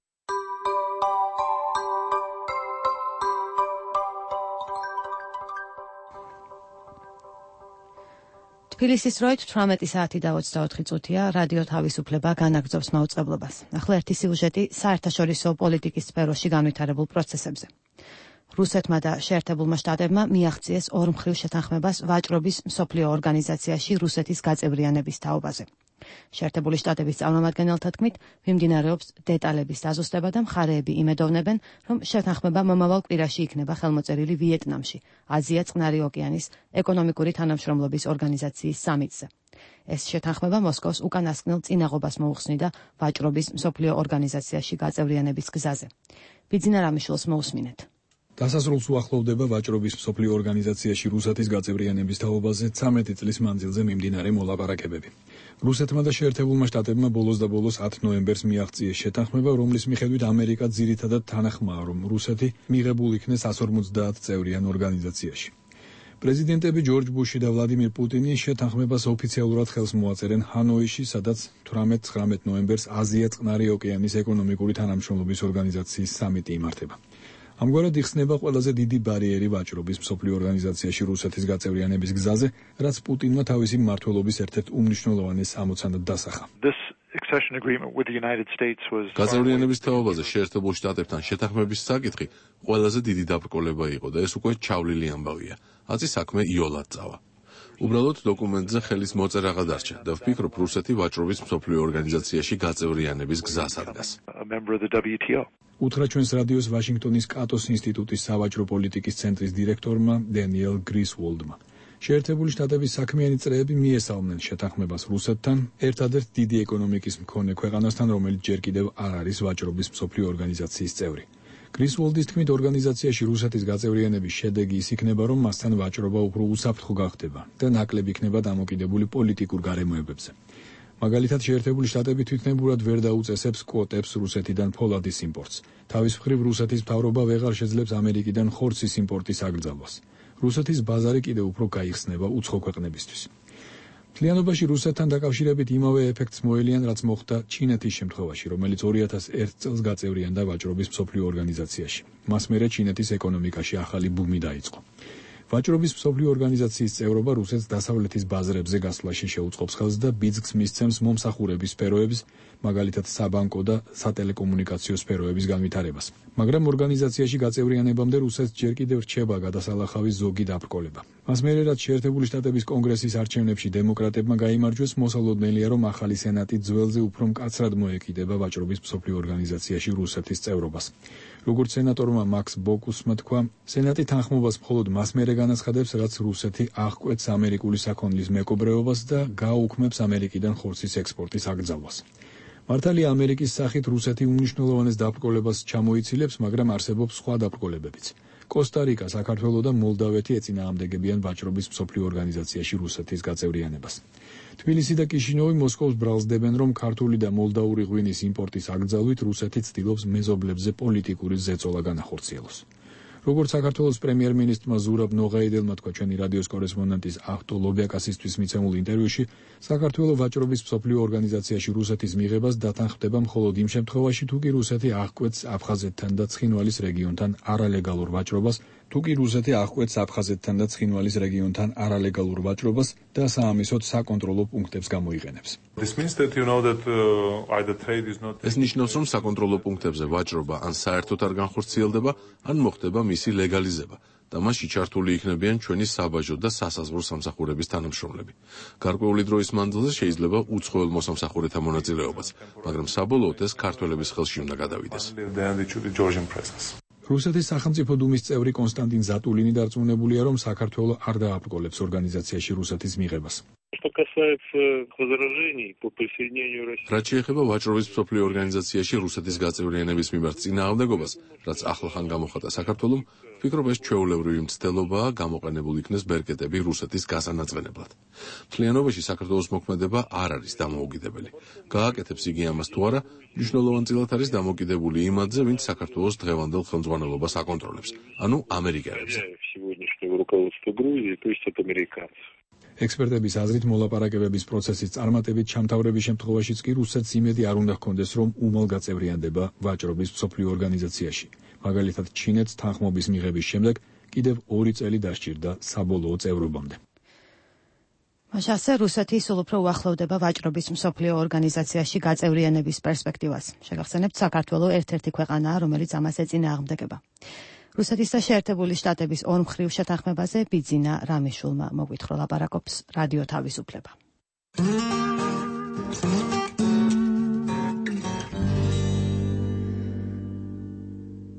თბილისის დროით თვრამეტი საათი და ოცდაოთხი წუთია, რადიო თავისუფლება განაგრძობს მაუწყებლობას. ახლა ერთი სიუჟეტი საერთაშორისო პოლიტიკის სფეროში განვითარებულ პროცესებზე. რუსეთმა და შეერთებულმა შტატებმა მიაღწიეს ორმხრივ შეთანხმებას ვაჭრობის მსოფლიო ორგანიზაციაში რუსეთის გაწევრიანების თაობაზე. შეერთებული შტატების წარმომადგენელთა თქმით, მიმდინარეობს დეტალების დაზუსტება და მხარეები იმედოვნებენ, რომ შეთანხმება მომავალ კვირაში იქნება ხელმოწერილი ვიეტნამში, აზია წყნარი ოკეანის ეკონომიკური თანამშრომლობის ორგანიზაციის სამიტზე. ეს შეთანხმება მოსკოვს უკანასკნელ წინაღობას მოუხსნიდა ვაჭრობის მსოფლიო ორგანიზაციაში გაწევრიანების გზაზე. ბიძინა რამიშვილს მოусმინეთ. დასასრულს უახლოვდება ვაჭრობის მსოფლიო ორგანიზაციაში რუსეთის გაწევრიანების თაობაზე ცამეტი წლის მანძილზე მიმდინარე მოლაპარაკებები. რუსეთმა და შეერთებულმა შტატებმა ბოლოს და ბოლოს ათი ნოემბერს მიაღწიეს შეთანხმება, რომლის მიხედვით ამერიკა ძირითადად თანახმაა, რომ რუსეთი მიღებულ იქნეს εκατს ორმოცდაათ წევრიან ორგანიზაციაში. პრეზიდენტები ჯორჯ ბუში და ვლადიმირ პუტინი შეთანხმებას ოფიციალურად ხელს მოაწერენ ჰანოიში, სადაც თვრამეტ-ცხრამეტ ნოემბერს აზია წყნარი ოკეანის ეკონომიკური თანამშრომლობის ორგანიზაციის სამიტი იმართება. ამგვარად იხსნება ყველაზე დიდი ბარიერი ვაჭრობის მსოფლიო ორგანიზაციაში რუსეთის გაწევრიანების გზაზე, რაც პუტინმა თავისი მმართველობის ერთ-ერთ უმნიშვნელოვანეს ამოცანად დასახა. გაწევრიანების თაობაზე შეერთებულ შტატებთან შეთანხმების საკითხი ყველაზე დიდი დაბრკოლება იყო და ეს უკვე ჩავლილი ამბავია. აწი საქმე იოლად წავა. უბრალოდ დოკუმენტზე ხელის მოწერაღა დარჩა და ვფიქრობ, რუსეთი ვაჭრობის მსოფლიო ორგანიზაციაში გაწევრიანების გზას ადგას. უთხრა ჩვენს რადიოს ვაშინგტონის კატოს ინსტიტუტის სავაჭრო პოლიტიკის ცენტრის დირექტორმა დენიელ გრისვოლდმა. შეერთებული შტატების საქმიანი წრეები მიესალმნენ შეთანხმებას რუსეთთან, ერთადერთ დიდი ეკონომიკის მქონე ქვეყანასთან, რომელიც ჯერ კიდევ არ არის ვაჭრობის მსოფლიო ორგანიზაციის წევრი. გრისვოლდის თქმით, ორგანიზაციაში რუსეთის გაწევრიანების შედეგი ის იქნება, რომ მასთან ვაჭრობა უფრო უსაფრთხო გახდება და ნაკლები იქნება დამოკიდებული პოლიტიკურ გარემოებებზე. მაგალითად, შეერთებული შტატები თვითნებურად ვერ დაუწესებს კვოტებს რუსეთიდან ფოლადის იმპორტს. თავის მხრივ რუსეთის მთავრობა ვეღარ შეძლებს ამერიკიდან ხორცის იმპორტის აკრძალვას. რუსეთის ბაზარი კიდევ უფრო გაიხსნება უცხო ქვეყნებისთვის. მთლიანობაში რუსეთთან დაკავშირებით იმავე ეფექტს მოელიან, რაც მოხდა ჩინეთის შემთხვევაში, რომელიც ორი ათას ერთ წელს გაწევრიანდა ვაჭრობის მსოფლიო ორგანიზაციაში. მას მერე ჩინეთის ეკონომიკაში ახალი ბუმი დაიწყო. ვაჭრობის მსოფლიო ორგანიზაციის წევრობა რუსეთს დასავლეთის ბაზრებზე გასვლაში შეუწყობს ხელს და ბიძგს მისცემს მომსახურების სფეროების, მაგალითად საბანკო და სატელეკომუნიკაციო სფეროების განვითარებას. მაგრამ ორგანიზაციაში გაწევრიანებამდე რუსეთს ჯერ კიდევ რჩება გადასალახავი ზოგი დაბრკოლება. მას მერე, რაც შეერთებული შტატების კონგრესის არჩევნებში დემოკრატებმა გაიმარჯვეს, მოსალოდნელია, რომ ახალი სენატი ძველზე უფრო მკაცრად მოეკიდება ვაჭრობის მსოფლიო ორგანიზაციაში რუსეთის წევრობას. როგორც სენატორმა მაქს ბოკუსმა თქვა, სენატი თანხმობას მხოლოდ მას მერე განაცხადებს, რაც რუსეთი აღკვეთს ამერიკული საქონლის მეკობრეობას და გააუქმებს ამერიკიდან ხორცის ექსპორტის აკრძალვას. მართალია, ამერიკის სახით რუსეთი უმნიშვნელოვანეს დაბრკოლებას ჩამოიცილებს, მაგრამ არსებობს სხვა დაბრკოლებებიც. კოსტა-რიკა, საქართველო და მოლდავეთი ეწინააღმდეგებიან ვაჭრობის მსოფლიო ორგანიზაციაში რუსეთის გაწევრიანებას. თბილისი და კიშინოვი მოსკოვს ბრალსდებენ, რომ ქართული და მოლდაური ღვინის იმპორტის აკრძალვით რუსეთი ცდილობს მეზობლებზე პოლიტიკური ზეწოლა განახორციელოს. როგორც საქართველოს პრემიერ-მინისტრმა ზურაბ ნოღაიდელმა თქვა ჩვენი რადიოს კორესპონდენტის ავტო ლობიაკასისთვის მიცემულ ინტერვიუში, საქართველოს ვაჭრობის მსოფლიო ორგანიზაციაში რუსეთის მიღებას დათანხმდება მხოლოდ იმ შემთხვევაში, თუ კი რუსეთი აღკვეთს აფხაზეთთან და ცხინვალის რეგიონთან არალეგალურ ვაჭრობას, თუ კი რუსეთი აღკვეთს აფხაზეთთან და ცხინვალის რეგიონთან არალეგალურ ვაჭრობას და საამისოდ საკონტროლო პუნქტებს გამოიყენებს. ეს ნიშნავს, რომ საკონტროლო პუნქტებზე ვაჭრობა ან საერთოდ არ განხორციელდება, ან მოხდება მისი ლეგალიზება და მასში ჩართული იქნებიან ჩვენი საბაჟო და სასაზღვრო სამსახურების თანამშრომლები. გარკვეული დროის მანძილზე შეიძლება უცხოელ მოსამსახურეთა მონაწილეობაც, მაგრამ საბოლოოდ ეს ქართველების ხელში უნდა გადავიდეს. რუსეთის სახელმწიფო დუმის წევრი კონსტანტინ ზატულინი დარწმუნებულია, რომ საქართველოს არ დააბრკოლებს ორგანიზაციაში რუსეთის მიღებას. რაც შეეხება ვაჭრობის მსოფლიო ორგანიზაციაში რუსეთის გაწევრიანების მიმართ წინააღმდეგობას, რაც ახლახან გამოხატა საქართველომ, ვფიქრობ, ეს ჩვეულებრივი მცდელობაა გამოყენებულ იქნეს ბერკეტები რუსეთის გასანაწვენებლად. მთლიანობაში საქართველოს მოქმედება არ არის დამოუკიდებელი. გააკეთებს იგი ამას თუ არა, მნიშვნელოვანწილად არის დამოკიდებული იმადზე, ვინც საქართველოს დღევანდელ ხელმძღვანელობას აკონტროლებს, ანუ ამერიკელებზე. ექსპერტების აზრით, მოლაპარაკებების პროცესის წარმატებით ჩამთავრების შემთხვევაშიც კი რუსეთს იმედი არ უნდა ჰქონდეს, რომ უმალ გაწევრიანდება ვაჭრობის მსოფლიო ორგანიზაციაში. მაგალითად, ჩინეთს თანხმობის მიღების შემდეგ კიდევ ორი წელი დასჭირდა საბოლოო წევრობამდე. მაშასე რუსეთი სულ უფრო უახლოვდება ვაჭრობის მსოფლიო ორგანიზაციაში გაწევრიანების პერსპექტივას. შეგახსენებთ, საქართველოს ერთ-ერთი ქვეყანაა, რომელიც ამას ეწინააღმდეგება. რუსეთის და შეერთებული შტატების ორმხრივ შეთანხმებაზე ბიძინა რამიშულმა მოგვითხრა ლაპარაკობს რადიო თავისუფლება.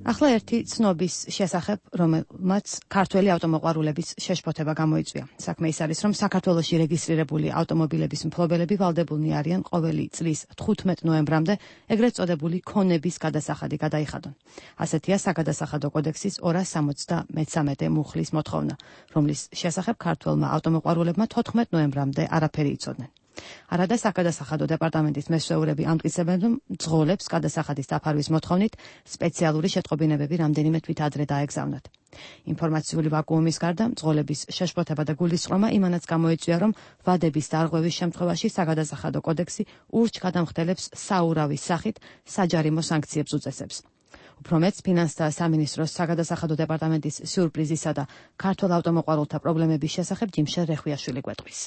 ახლა ერთი ცნობის შესახებ, რომელმაც ქართველი ავტომოყვარულების შეშფოთება გამოიწვია. საქმე ის არის, რომ საქართველოში რეგისტრირებული ავტომობილების მფლობელები ვალდებულნი არიან ყოველი წლის თხუთმეტ ნოემბრამდე ეგრეთ წოდებული ქონების გადასახადი გადაიხადონ. ასეთია საგადასახადო კოდექსის ორას სამოცდამეცამეტე მუხლის მოთხოვნა, რომლის შესახებ ქართველმა ავტომოყვარულებმა თოთხმეტ ნოემბრამდე არაფერი იცოდნენ. არადა საგადასახადო დეპარტამენტის მესვეურები ამტკიცებენ, რომ მძღოლებს გადასახადის დაფარვის მოთხოვნით სპეციალური შეტყობინებები რამდენიმე თვით ადრე დაეგზავნათ. ინფორმაციული ვაკუუმის გარდა მძღოლების შეშფოთება და გულისწყრომა იმანაც გამოიწვია, რომ ვადების დარღვევის შემთხვევაში საგადასახადო კოდექსი ურჩ-გადამხდელებს საურავის სახით საჯარიმო სანქციებს უწესებს. უფრო მეც ფინანსთა სამინისტროს საგადასახადო დეპარტამენტის სიურპრიზისა და ქართველ ავტომოყვარულთა პრობლემების შესახებ ჯიმშელ რეხვიაშვილი გვეტყვის.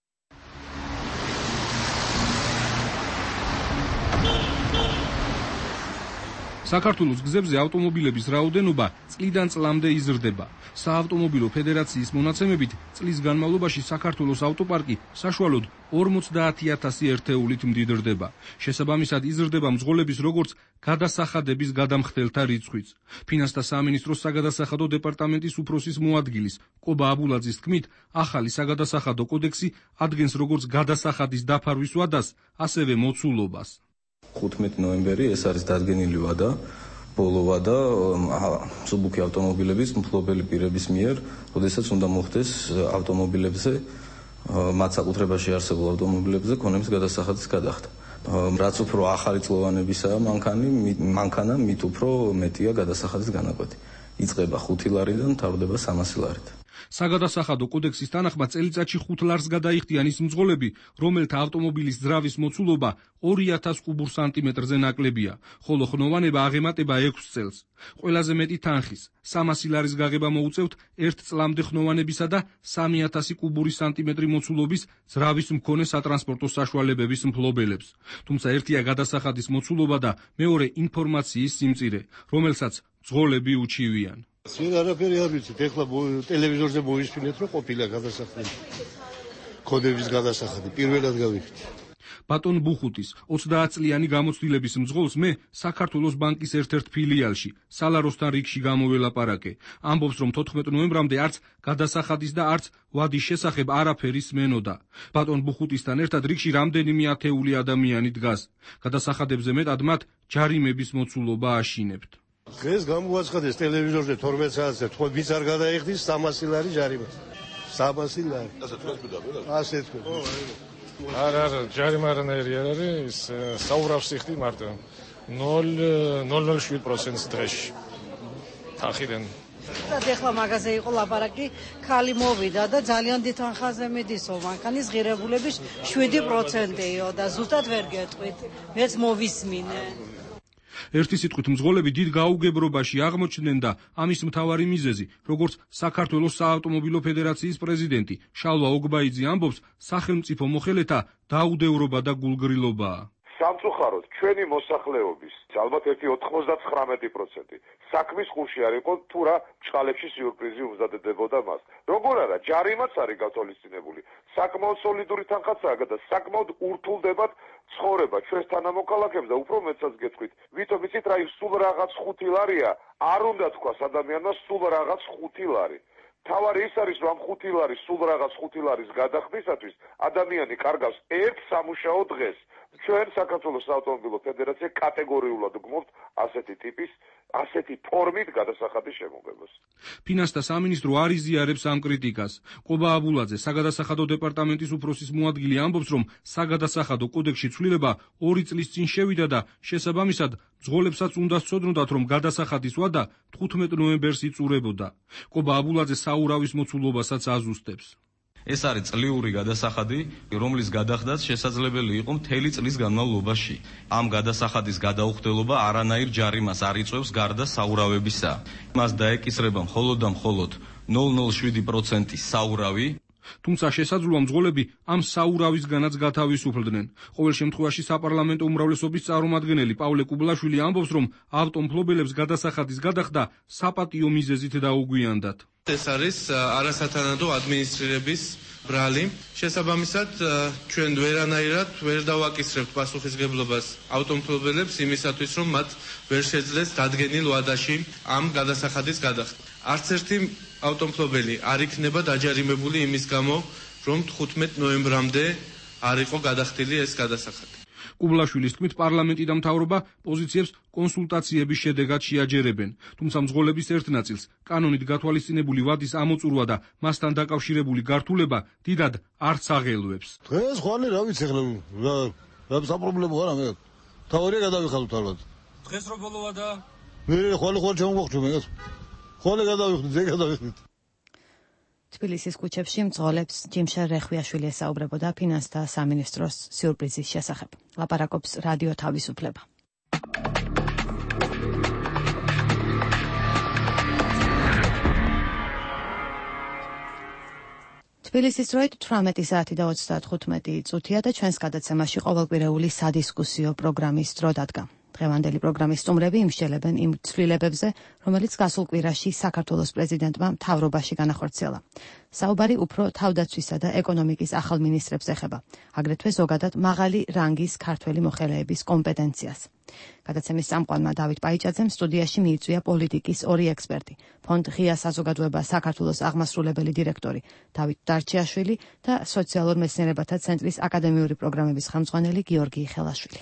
საქართველოს გზებზე ავტომობილების რაოდენობა წლიდან წლამდე იზრდება. საავტომობილო ფედერაციის მონაცემებით წლის განმავლობაში საქართველოს ავტოპარკი საშუალოდ ორმოცდაათი ათასი ერთეულით მდიდრდება. შესაბამისად იზრდება მძღოლების როგორც გადასახადების გადამხდელთა რიცხვიც. ფინანსთა სამინისტროს საგადასახადო დეპარტამენტის უფროსის მოადგილის კობა აბულაძის თქმით, ახალი საგადასახადო კოდექსი ადგენს როგორც გადასახადის დაფარვის ვადას, ასევე მოცულობას. თხუთმეტი ნოემბერი ეს არის დადგენილი ვადა, ბოლო ვადა მსუბუქი ავტომობილების მფლობელი პირების მიერ, როდესაც უნდა მოხდეს ავტომობილებზე, მათ საკუთრებაში არსებულ ავტომობილებზე ქონების გადასახადის გადახდა. რაც უფრო ახალი წლოვანებისაა მანქანი, მანქანა მით უფრო მეტია გადასახადის განაკვეთი. იწყება ხუთი ლარიდან, მთავრდება სამასი ლარით. საგადასახადო კოდექსის თანახმად წელიწადში ხუთ ლარს გადაიხდიან ის მძღოლები, რომელთა ავტომობილის ძრავის მოცულობა ორი ათას კუბურ სანტიმეტრზე ნაკლებია, ხოლო ხნოვანება აღემატება ექვს წელს. ყველაზე მეტი თანხის, სამასი ლარის გაღება მოუწევთ ერთ წლამდე ხნოვანებისა და სამი ათასი კუბური სანტიმეტრი მოცულობის ძრავის მქონე სატრანსპორტო საშუალებების მფლობელებს. თუმცა ერთია გადასახადის მოცულობა და მეორე ინფორმაციის სიმწირე, რომელსაც მძღოლები უჩივიან. Სულ არაფერი არ ვიცით, ეხლა ტელევიზორზე მოისმინეთ, რომ ყოფილა გადასახადი. კოდების გადასახადი პირველად გავიხდი. ბატონ ბუხუტის ოცდაათწლიანი გამოცდილების მძღოლს მე საქართველოს ბანკის ერთ-ერთ ფილიალში, სალაროსთან რიგში გამოველაპარაკე. ამბობს, რომ თოთხმეტ ნოემბრამდე არც გადასახადის და არც ვადის შესახებ არაფერი სმენოდა. ბატონ ბუხუტისთან ერთად რიგში რამდენიმე ათეული ადამიანი დგას. გადასახადებზე მეტად მათ ჯარიმების მოცულობა აშინებთ. დღეს გამოაცხადეს ტელევიზორზე თორმეტ საათზე თქვენ ვიც არ გადაიხდის სამასი ლარი ჯარიმა. სამასი ლარი. ასე თქვენ ვიდაბე? ასე თქვენ. არა, არა, ჯარიმა არანაირი არ არის, საურავს იხდი მარტო. ნული ნული შვიდ პროცენტს დღეში. თანხიდან. და ეხლა მაგაზე იყო ლაპარაკი, ქალი მოვიდა და ძალიან დიდ თანხაზე მიდისო, მანქანის ღირებულების შვიდი პროცენტიო და ზუსტად ვერ გეტყვით. მეც მოვისმინე. ერთი სიტყვით მძღოლები დიდ გაუგებრობაში აღმოჩნდნენ და ამის მთავარი მიზეზი, როგორც საქართველოს საავტომობილო ფედერაციის პრეზიდენტი შალვა ოგბაიძე ამბობს, სახელმწიფო მოხელეთა დაუდევრობა და გულგრილობაა. სამწუხაროდ ჩვენი მოსახლეობის ალბათ ერთი ოცდათხმეტი პროცენტი საქმის ხუში არ იყო, თუ რა ბჭყალებში სიურპრიზი უმზადებოდა მას. როგორ არა, ჯარიმაც არის გათვალისწინებული. საკმაოდ სოლიდური თანხაცაა და საკმაოდ ურთულდებათ ცხოვრება ჩვენს თანამოქალაქეებს და უფრო მეცაც გეტყვით. ვითომ იცით რა, სულ რაღაც ხუთი ლარია, არ უნდა თქვას ადამიანმა სულ რაღაც ხუთი ლარი. თავარი ის არის, რომ ამ ხუთი ლარის სულ რაღაც ხუთი ლარის გადახდისათვის ადამიანი კარგავს ერთ სამუშაო დღეს. ჩვენ საქართველოს საავტომობილო ფედერაცია კატეგორიულად გმობთ ასეთი ტიპის, ასეთი ფორმით გადასახადის შემოგებას. ფინანსთა სამინისტრო არ იზიარებს ამ კრიტიკას. კობა აბულაძე, საგადასახადო დეპარტამენტის უფროსის მოადგილე ამბობს, რომ საგადასახადო კოდექსში ცვლილება ორი წლის წინ შევიდა და შესაბამისად მძღოლებსაც უნდა სცოდნოდათ, რომ გადასახადის ვადა თხუთმეტ ნოემბერს იწურებოდა. კობა აბულაძე საურავის მოცულობასაც აზუსტებს. ეს არის წლიური გადასახადი, რომლის გადახდაც შესაძლებელი იყო მთელი წლის განმავლობაში. ამ გადასახადის გადაუხდელობა არანაირ ჯარიმას არ იწვევს გარდა საურავებისა. მას დაეკისრება მხოლოდ და მხოლოდ ნული ნული შვიდი პროცენტი საურავი. თუმცა შესაძლოა მძღოლები ამ საურავისგანაც გათავისუფლდნენ. ყოველ შემთხვევაში საპარლამენტო უმრავლესობის წარმომადგენელი პავლე კუბლაშვილი ამბობს, რომ ავტომფლობელებს გადასახადის გადახდა საპატიო მიზეზით დაუგვიანდათ. ეს არის არასათანადო ადმინისტრირების ბრალი. შესაბამისად, ჩვენ ვერანაირად ვერ დავაკისრებთ პასუხისგებლობას ავტომობილებს იმისათვის, რომ მათ ვერ შეძლეს დადგენილ ვადაში ამ გადასახადის გადახდა. არც ერთი ავტომობილი არ იქნება დაჯარიმებული იმის გამო, რომ თხუთმეტ ნოემბრამდე არ იყო გადახდილი ეს გადასახადი. კუბლაშვილის თქმით, პარლამენტი და მთავრობა პოზიციებს კონსულტაციების შედეგად შეაჯერებენ, თუმცა მძღოლების ერთ ნაწილს კანონით გათვალისწინებული ვადის ამოწურვა და მასთან დაკავშირებული გართულება დიდად არც აღელვებს. დღეს ხვალე რა ვიცი ახლა რა საპრობლემო არა მე. თავარია გადავიხადოთ ალბათ. დღეს რო ბოლოა და მე ხვალე ხვალე ჩამოვახჩო მე. ხვალე გადავიხდით, ზე გადავიხდით. თბილისის ქუჩებში მძღოლებს ჯიმშარ რეხვიაშვილი ესაუბრებოდა ფინანსთა სამინისტროს სიურპრიზის შესახებ. ლაპარაკობს რადიო თავისუფლება. თბილისის დროით თვრამეტი საათი და ოცდათხუთმეტი წუთია და ჩვენს გადაცემაში ყოველკვირეული სადისკუსიო პროგრამის დრო დადგა. დღევანდელი პროგრამის სტუმრები იმსჯელებენ იმ ცვლილებებზე, რომელიც გასულ კვირაში საქართველოს პრეზიდენტმა მთავრობაში განახორციელა. საუბარი უფრო თავდაცვისა და ეკონომიკის ახალ მინისტრებს ეხება, აგრეთვე ზოგადად მაღალი რანგის ქართველი მოხელეების კომპეტენციას. გადაცემის წამყვანმა დავით პაიჭაძემ სტუდიაში მიიწვია პოლიტიკის ორი ექსპერტი, ფონდ ღია საზოგადოება საქართველოს აღმასრულებელი დირექტორი დავით დარჩიაშვილი და სოციალურ მეცნიერებათა ცენტრის აკადემიური პროგრამების ხელმძღვანელი გიორგი ხელაშვილი.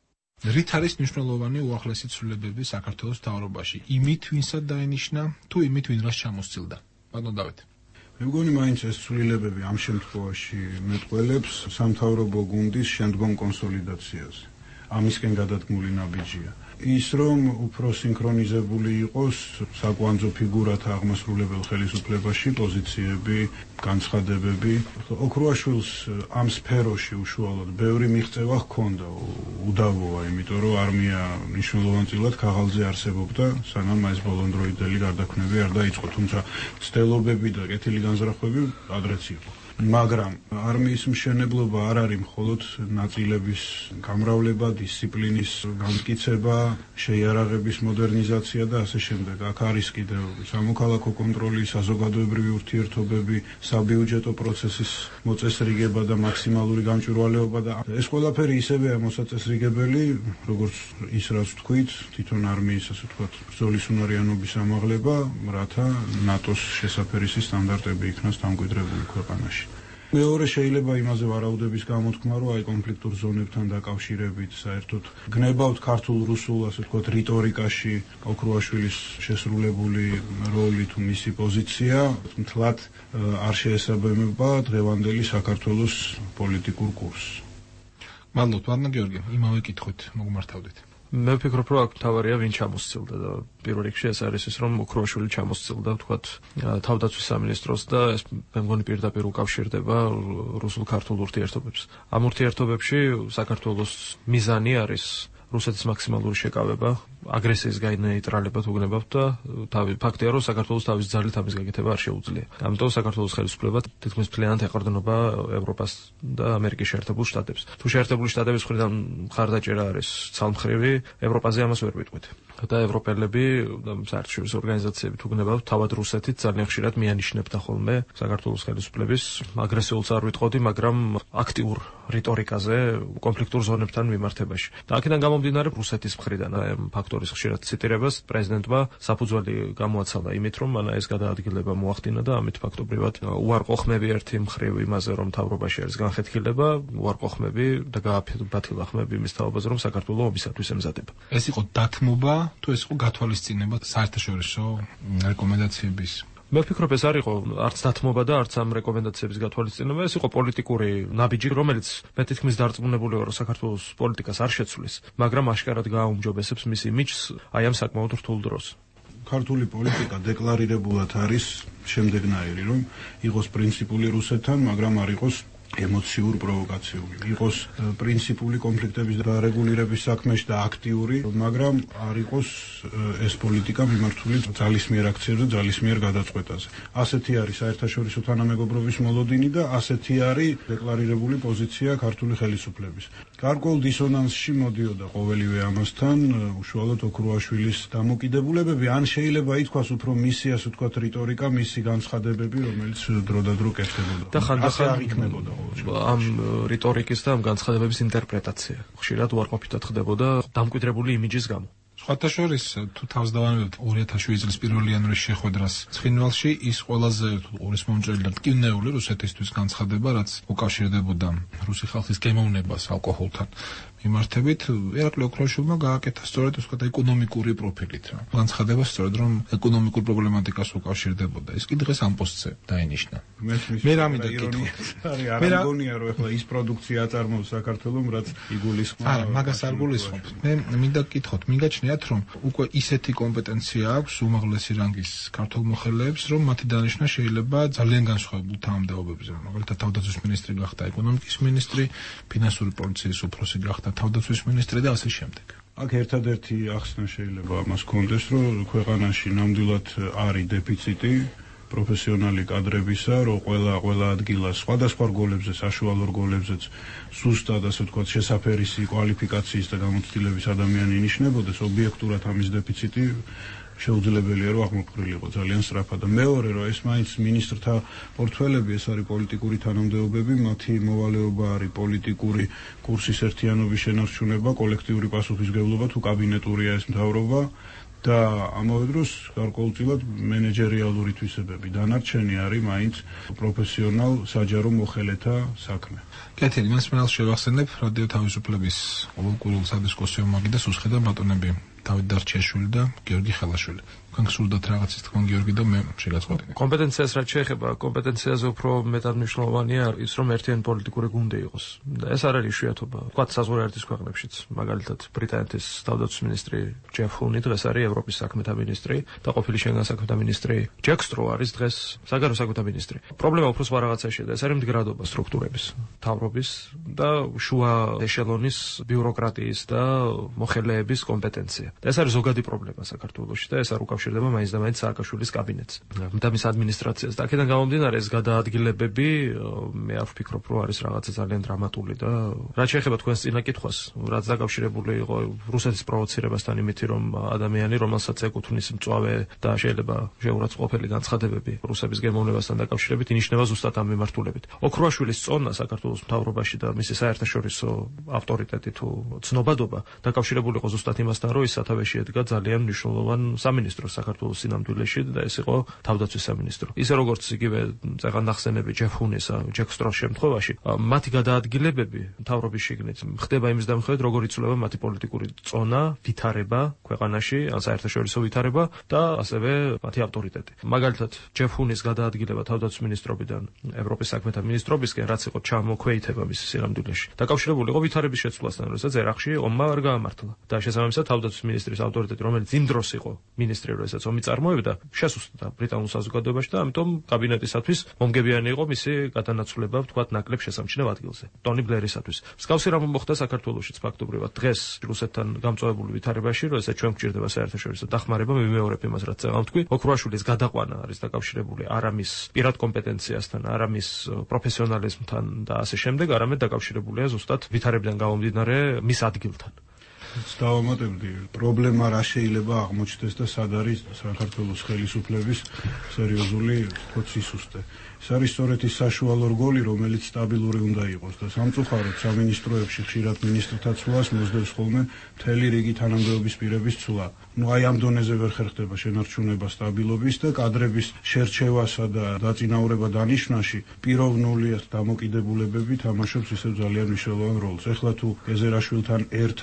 რით არის მნიშვნელოვანი უახლესი ცვლილებები საქართველოს მთავრობაში? იმით, ვინსაც დაენიშნა, თუ იმით, ვინ რას ჩამოსცილდა? ბატონ დავით. მე მგონი მაინც ეს ცვლილებები ამ შემთხვევაში მეტყველებს სამთავრობო გუნდის შემდგომ კონსოლიდაციაზე. ამისკენ გადადგმული ნაბიჯია. ის რომ უფრო სინქრონიზებული იყოს საკვანძო ფიგურათა აღმასრულებელ ხელისუფლებაში პოზიციები, განცხადებები. ოქრუაშვილს ამ სფეროში უშუალოდ ბევრი მიღწევა ჰქონდა, უდავოა, იმიტომ რომ არმია მნიშვნელოვანწილად ქაღალდზე არსებობდა, სანამ ეს ბოლონდროიდელი გარდაქმნები არ დაიწყო, თუმცა ცდილობები და კეთილი განზრახვები ადრეც იყო. მაგრამ არმიის მშენებლობა არ არის მხოლოდ ნაწილების გამრავლება, დისციპლინის გამტკიცება, შეიარაღების მოდერნიზაცია და ასე შემდეგ. აქ არის კიდევ სამოქალაქო კონტროლი, საზოგადოებრივი ურთიერთობები, საბიუჯეტო პროცესის მოწესრიგება და მაქსიმალური გამჭვირვალეობა და ეს ყველაფერი ისევეა მოსაწესრიგებელი, როგორც ის რაც ვთქვით, თვითონ არმიის ასე ვთქვათ, ბრძოლის უნარიანობის ამაღლება, რათა ნატოს შესაფერისი სტანდარტები იქნას დამკვიდრებული ქვეყანაში. მეორე შეიძლება იმაზე ვარაუდების გამოთქმა, რომ აი კონფლიქტურ ზონებთან დაკავშირებით საერთოდ გნებავთ ქართულ რუსულ ასე ვთქვათ რიტორიკაში ოქრუაშვილის შესრულებული როლი თუ მისი პოზიცია მთლად არ შეესაბამება დღევანდელი საქართველოს პოლიტიკურ კურსს. მადლობთ, ვარნა გიორგი, იმავე კითხვით მოგმართავდით. მე ვფიქრობ, რომ აქ თავარია ვინ ჩამოსცილდა და პირველ რიგში ეს არის ის, რომ ოქრუაშვილი ჩამოსცილდა, ვთქვათ, თავდაცვის სამინისტროს და ეს მე მგონი პირდაპირ უკავშირდება რუსულ-ქართულ ურთიერთობებს. ამ ურთიერთობებში საქართველოს მიზანი არის რუსეთის მაქსიმალური შეკავება, აგრესიის გაინეიტრალება თუ გნებავთ და ფაქტია, რომ საქართველოს თავის ძალით ამის გაკეთება არ შეუძლია. ამიტომ საქართველოს ხელისუფლება თითქმის მთლიანად ეყრდნობა ევროპას და ამერიკის შეერთებულ შტატებს. თუ შეერთებული შტატების მხრიდან მხარდაჭერა არის ცალმხრივი, ევროპაზე ამას ვერ ვიტყვით. და ევროპელები და საერთაშორისო ორგანიზაციები თუ გნებავთ, თავად რუსეთით ძალიან ხშირად მიანიშნებდა ხოლმე საქართველოს ხელისუფლების აგრესიულს არ ვიტყოდი, მაგრამ აქტიურ რიტორიკაზე კონფლიქტურ ზონებთან მიმართებაში. და აქედან გამომდინარე რუსეთის მხრიდან ამ ფაქტორის ხშირად ციტირებას პრეზიდენტმა საფუძველი გამოაცალა იმით, რომ მან ეს გადაადგილება მოახდინა და ამით ფაქტობრივად უარყოფხმები ერთი მხრივ იმაზე, რომ მთავრობაში არის განხეთქილება, უარყოფხმები და გააფათილა ხმები იმის თაობაზე, რომ საქართველოს ომისათვის ემზადება. ეს იყო დათმობა თუ ეს იყო გათვალისწინება საერთაშორისო რეკომენდაციების? მე ვფიქრობ, ეს არ იყო არც დათმობა და არც ამ რეკომენდაციების გათვალისწინება, ეს იყო პოლიტიკური ნაბიჯი, რომელიც მე თითქმის დარწმუნებული ვარ, რომ საქართველოს პოლიტიკას არ შეცვლის, მაგრამ აშკარად გააუმჯობესებს მის იმიჯს აი ამ საკმაოდ რთულ დროს. ქართული პოლიტიკა დეკლარირებულად არის შემდეგნაირი, რომ იყოს პრინციპული რუსეთთან, მაგრამ არ იყოს ემოციურ პროვოკაციული. იყოს პრინციპული კონფლიქტების რეგულირების საქმეში და აქტიური, მაგრამ არ იყოს ეს პოლიტიკა მიმართული ძალისმიერ აქციებზე, ძალისმიერ გადაწყვეტაზე. ასეთი არის საერთაშორისო თანამეგობრობის მოლოდინი და ასეთი არის დეკლარირებული პოზიცია ქართული ხელისუფლების. გარკვეულ დისონანსში მოდიოდა ყოველივე ამასთან უშუალოდ ოქრუაშვილის დამოკიდებულებები, ან შეიძლება ითქვას უფრო მისი, ასე ვთქვათ, რიტორიკა, მისი განცხადებები, რომელიც დრო და დრო კეთდებოდა. და ხანდახან არ იქნებოდა ამ რიტორიკის და ამ განცხადებების ინტერპრეტაცია ხშირად უარყოფითად ხდებოდა დამკვიდრებული იმიჯის გამო. სხვათა შორის თუ თავს დავანებებთ ორი ათას შვიდი წლის პირველი იანვრის შეხვედრას ცხინვალში, ის ყველაზე ყურის მომჭრელი და მტკივნეული რუსეთისთვის განცხადება, რაც უკავშირდებოდა რუსი ხალხის გემოვნებას ალკოჰოლთან მიმართებით, ერაკლი ოქროაშვილმა გააკეთა სწორედ ვთქვათ ეკონომიკური პროფილით რა. განცხადება სწორედ რომ ეკონომიკურ პრობლემატიკას უკავშირდებოდა. ის კი დღეს ამ პოსტზე დაინიშნა. მე რა მინდა კითხო. მე რა მგონია რომ ახლა ის პროდუქცია აწარმოებს საქართველოს, რაც იგულისხმება. არა, მაგას არ გულისხმობ. მე მინდა კითხოთ, მიგაჩნიათ რომ უკვე ისეთი კომპეტენცია აქვს უმაღლესი რანგის ქართულ მოხელეებს, რომ მათი დანიშვნა შეიძლება ძალიან განსხვავებულ თანამდებობებზე. მაგალითად, თავდაცვის მინისტრი გახდა ეკონომიკის მინისტრი, ფინანსური პოლიციის უფროსი გახდა თავდაცვის მინისტრი და ასე შემდეგ. აქ ერთადერთი ახსნა შეიძლება ამას კონდეს, რომ ქვეყანაში ნამდვილად არის დეფიციტი პროფესიონალი კადრებისა, რომ ყველა ყველა ადგილას სხვადასხვა რგოლებზე, საშუალო რგოლებზეც ზუსტად ასე ვთქვათ შესაფერისი კვალიფიკაციის და გამოცდილების ადამიანი ინიშნებოდეს, ობიექტურად ამის დეფიციტი შეუძლებელია რომ აღმოფხვრილიყო ძალიან სწრაფად. და მეორე რომ ეს მაინც მინისტრთა პორტფელები, ეს არის პოლიტიკური თანამდებობები, მათი მოვალეობა არის პოლიტიკური კურსის ერთიანობის შენარჩუნება, კოლექტიური პასუხისმგებლობა თუ კაბინეტურია ეს მთავრობა და ამავე დროს გარკვეულწილად მენეჯერიალური თვისებები. დანარჩენი არის მაინც პროფესიონალ საჯარო მოხელეთა საქმე. კეთილი, მას მერალ შევახსენებ რადიო თავისუფლების ყოველკვირეულ სადისკუსიო მაგიდას უსხედა ბატონები დავით დარჩიაშვილი და გიორგი ხელაშვილი. თქვენ გსურდათ რაღაცის თქვენ გიორგი და მე შეგაწყვეტინე. კომპეტენციას რაც შეეხება, კომპეტენციაზე უფრო მეტად მნიშვნელოვანია ის, რომ ერთიანი პოლიტიკური გუნდი იყოს. და ეს არ არის იშვიათობა. ვთქვათ, საზღვარგარეთის ქვეყნებშიც, მაგალითად, ბრიტანეთის თავდაცვის მინისტრი ჯეფ ჰუნი დღეს არის ევროპის საქმეთა მინისტრი და ყოფილი შენგან საქმეთა მინისტრი ჯეკ სტრო არის დღეს საგარეო საქმეთა მინისტრი. პრობლემა უფრო სხვა რაღაცაშია და ეს არის მდგრადობა სტრუქტურების, მთავრობის და შუა ეშელონის ბიუროკრატიის და მოხელეების კომპეტენცია. და ეს არის ზოგადი პრობლემა საქართველოში და ეს არ უკავშირდება მაინც და მაინც სააკაშვილის კაბინეტს და მის ადმინისტრაციას. და აქედან გამომდინარე ეს გადაადგილებები მე არ ვფიქრობ რომ არის რაღაცა ძალიან დრამატული და რაც შეეხება თქვენს წინა კითხვას, რაც დაკავშირებული იყო რუსეთის პროვოცირებასთან იმით რომ ადამიანი რომელსაც ეკუთვნის მწვავე და შეიძლება შეურაცხყოფელი განცხადებები რუსების გემოვნებასთან დაკავშირებით ინიშნება ზუსტად ამ მიმართულებით. ოქრუაშვილის წონა საქართველოს მთავრობაში და მისი საერთაშორისო ავტორიტეტი თუ ცნობადობა დაკავშირებული იყო ზუსტად იმასთან რომ ის სათავეში ედგა ძალიან მნიშვნელოვან სამინისტროს საქართველოს სინამდვილეში და ეს იყო თავდაცვის სამინისტრო. ისე როგორც იგივე წეგან ნახსენები ჯეფ ჰუნისა, ჯეკ სტროს შემთხვევაში, მათი გადაადგილებები მთავრობის შიგნით ხდება იმის დამხევით, როგორ იცვლება მათი პოლიტიკური წონა, ვითარება ქვეყანაში, ან საერთაშორისო ვითარება და ასევე მათი ავტორიტეტი. მაგალითად, ჯეფ ჰუნის გადაადგილება თავდაცვის მინისტრობიდან ევროპის საქმეთა მინისტრობისკენ, რაც იყო ჩამოქვეითება მის სინამდვილეში, დაკავშირებული იყო ვითარების შეცვლასთან, როდესაც ერაყში ომმა არ გაამართლა. და შესაბამისად თავდაცვის მინისტრის ავტორიტეტი, რომელიც იმ დროს იყო მინისტრი, როდესაც ომი წარმოებდა, შესუსტდა ბრიტანულ საზოგადოებაში და ამიტომ კაბინეტისათვის მომგებიანი იყო მისი გადანაცვლება, ვთქვათ, ნაკლებ შესამჩნევ ადგილზე. ტონი ბლერისათვის. მსგავსი რამ მოხდა საქართველოშიც ფაქტობრივად. დღეს რუსეთთან გამწვავებული ვითარებაში, როდესაც ჩვენ გვჭირდება საერთაშორისო დახმარება, მე ვიმეორებ იმას, რაც წეგან ვთქვი, ოქრუაშვილის გადაყვანა არის დაკავშირებული არა მის პირად კომპეტენციასთან, არა მის პროფესიონალიზმთან და ასე შემდეგ, არამედ დაკავშირებულია ზუსტად ვითარებიდან გამომდინარე მის ადგილთან. დავამატებდი, პრობლემა რა შეიძლება აღმოჩნდეს და სად არის საქართველოს ხელისუფლების სერიოზული სისუსტე. ეს არის სწორედ ის საშუალო რგოლი, რომელიც სტაბილური უნდა იყოს და სამწუხაროდ სამინისტროებში ხშირად მინისტრთა ცვლას მოსდევს ხოლმე მთელი რიგი თანამდებობის პირების ცვლა. ნუ აი ამ დონეზე ვერ ხერხდება შენარჩუნება სტაბილობის და კადრების შერჩევასა და დაწინაურება დანიშვნაში პიროვნული დამოკიდებულებები თამაშობს ისევ ძალიან მნიშვნელოვან როლს. ეხლა თუ გეზერაშვილთან ერთად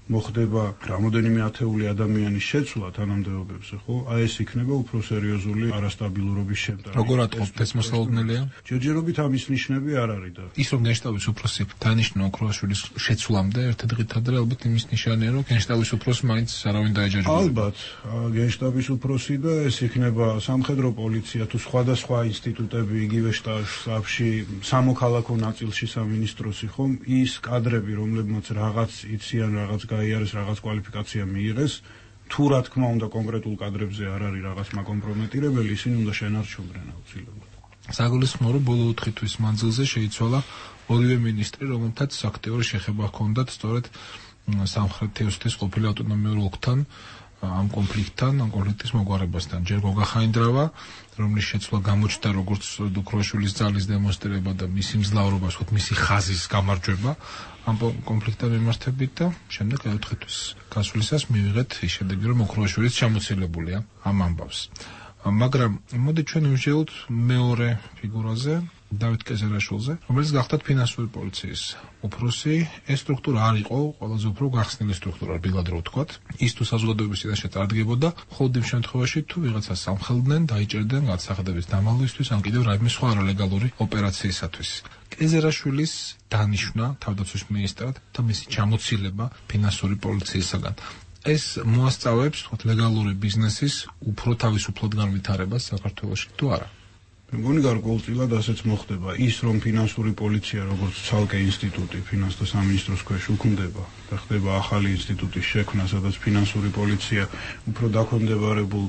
მოხდება რამოდენიმე ათეული ადამიანის შეცვლა თანამდებობებზე, ხო? აი ეს იქნება უფრო სერიოზული არასტაბილურობის შემტარი. როგორ ატყობთ ეს მოსალოდნელია? ჯერჯერობით ამის ნიშნები არ არის და ის რომ გენშტაბის უფროსი დანიშნო ოქროაშვილის შეცვლამდე ერთ დღით ადრე ალბათ იმის ნიშანია რომ გენშტაბის უფროსი მაინც არავინ დაეჯაჭვება. ალბათ, გენშტაბის უფროსი და ეს იქნება სამხედრო პოლიცია თუ სხვადასხვა ინსტიტუტები იგივე შტაბში, სამოქალაქო ნაწილში სამინისტროსი, ხომ? ის კადრები, რომლებმაც რაღაც იციან, რაღაც გაიარეს, რაღაც კვალიფიკაცია მიიღეს, თუ რა თქმა უნდა კონკრეტულ კადრებზე არ არის რაღაც მაკომპრომეტირებელი, ისინი უნდა შენარჩუნდნენ აუცილებლად. საგულისხმო რომ ბოლო ოთხი თვის მანძილზე შეიცვალა ორივე მინისტრი, რომელთაც აქტიური შეხება ჰქონდათ სწორედ სამხრეთ-ოსეთის ყოფილი ავტონომიურ ოლქთან, ამ კონფლიქტთან, ამ კონფლიქტის მოგვარებასთან. ჯერ გოგა ხაინდრავა, რომლის შეცვლა გამოჩნდა როგორც ოქროაშვილის ძალის დემონსტრირება და მისი მძლავრობა, ვთქვათ, მისი ხაზის გამარჯვება ამ კონფლიქტთან მიმართებით და შემდეგ ოთხი თვის გასვლისას მივიღეთ ის შედეგი, რომ ოქროაშვილიც ჩამოცილებულია ამ ამბავს. მაგრამ მოდი ჩვენ ვიმსჯელოთ მეორე ფიგურაზე, დავით კეზერაშვილზე, რომელიც გახდათ ფინანსური პოლიციის უფროსი. ეს სტრუქტურა არ იყო ყველაზე უფრო გახსნილი სტრუქტურა, ბილად რო ვთქვათ. ის თუ საზოგადოების წინაშე წარდგებოდა, მხოლოდ იმ შემთხვევაში, თუ ვიღაცას სამხელდნენ, დაიჭერდნენ გადასახადების დამალვისთვის, ან კიდევ რაიმე სხვა არალეგალური ოპერაციისათვის. კეზერაშვილის დანიშვნა თავდაცვის მინისტრად და მისი ჩამოცილება ფინანსური პოლიციისაგან ეს მოასწავებს თქო ლეგალური ბიზნესის უფრო თავისუფლად განვითარებას საქართველოში თუ არა? მე მგონი გარკვეულწილად ასეც მოხდება. ის რომ ფინანსური პოლიცია როგორც ცალკე ინსტიტუტი ფინანსთა სამინისტროს ქვეშ უქმდება და ხდება ახალი ინსტიტუტის შექმნა, სადაც ფინანსური პოლიცია უფრო დაქვემდებარებულ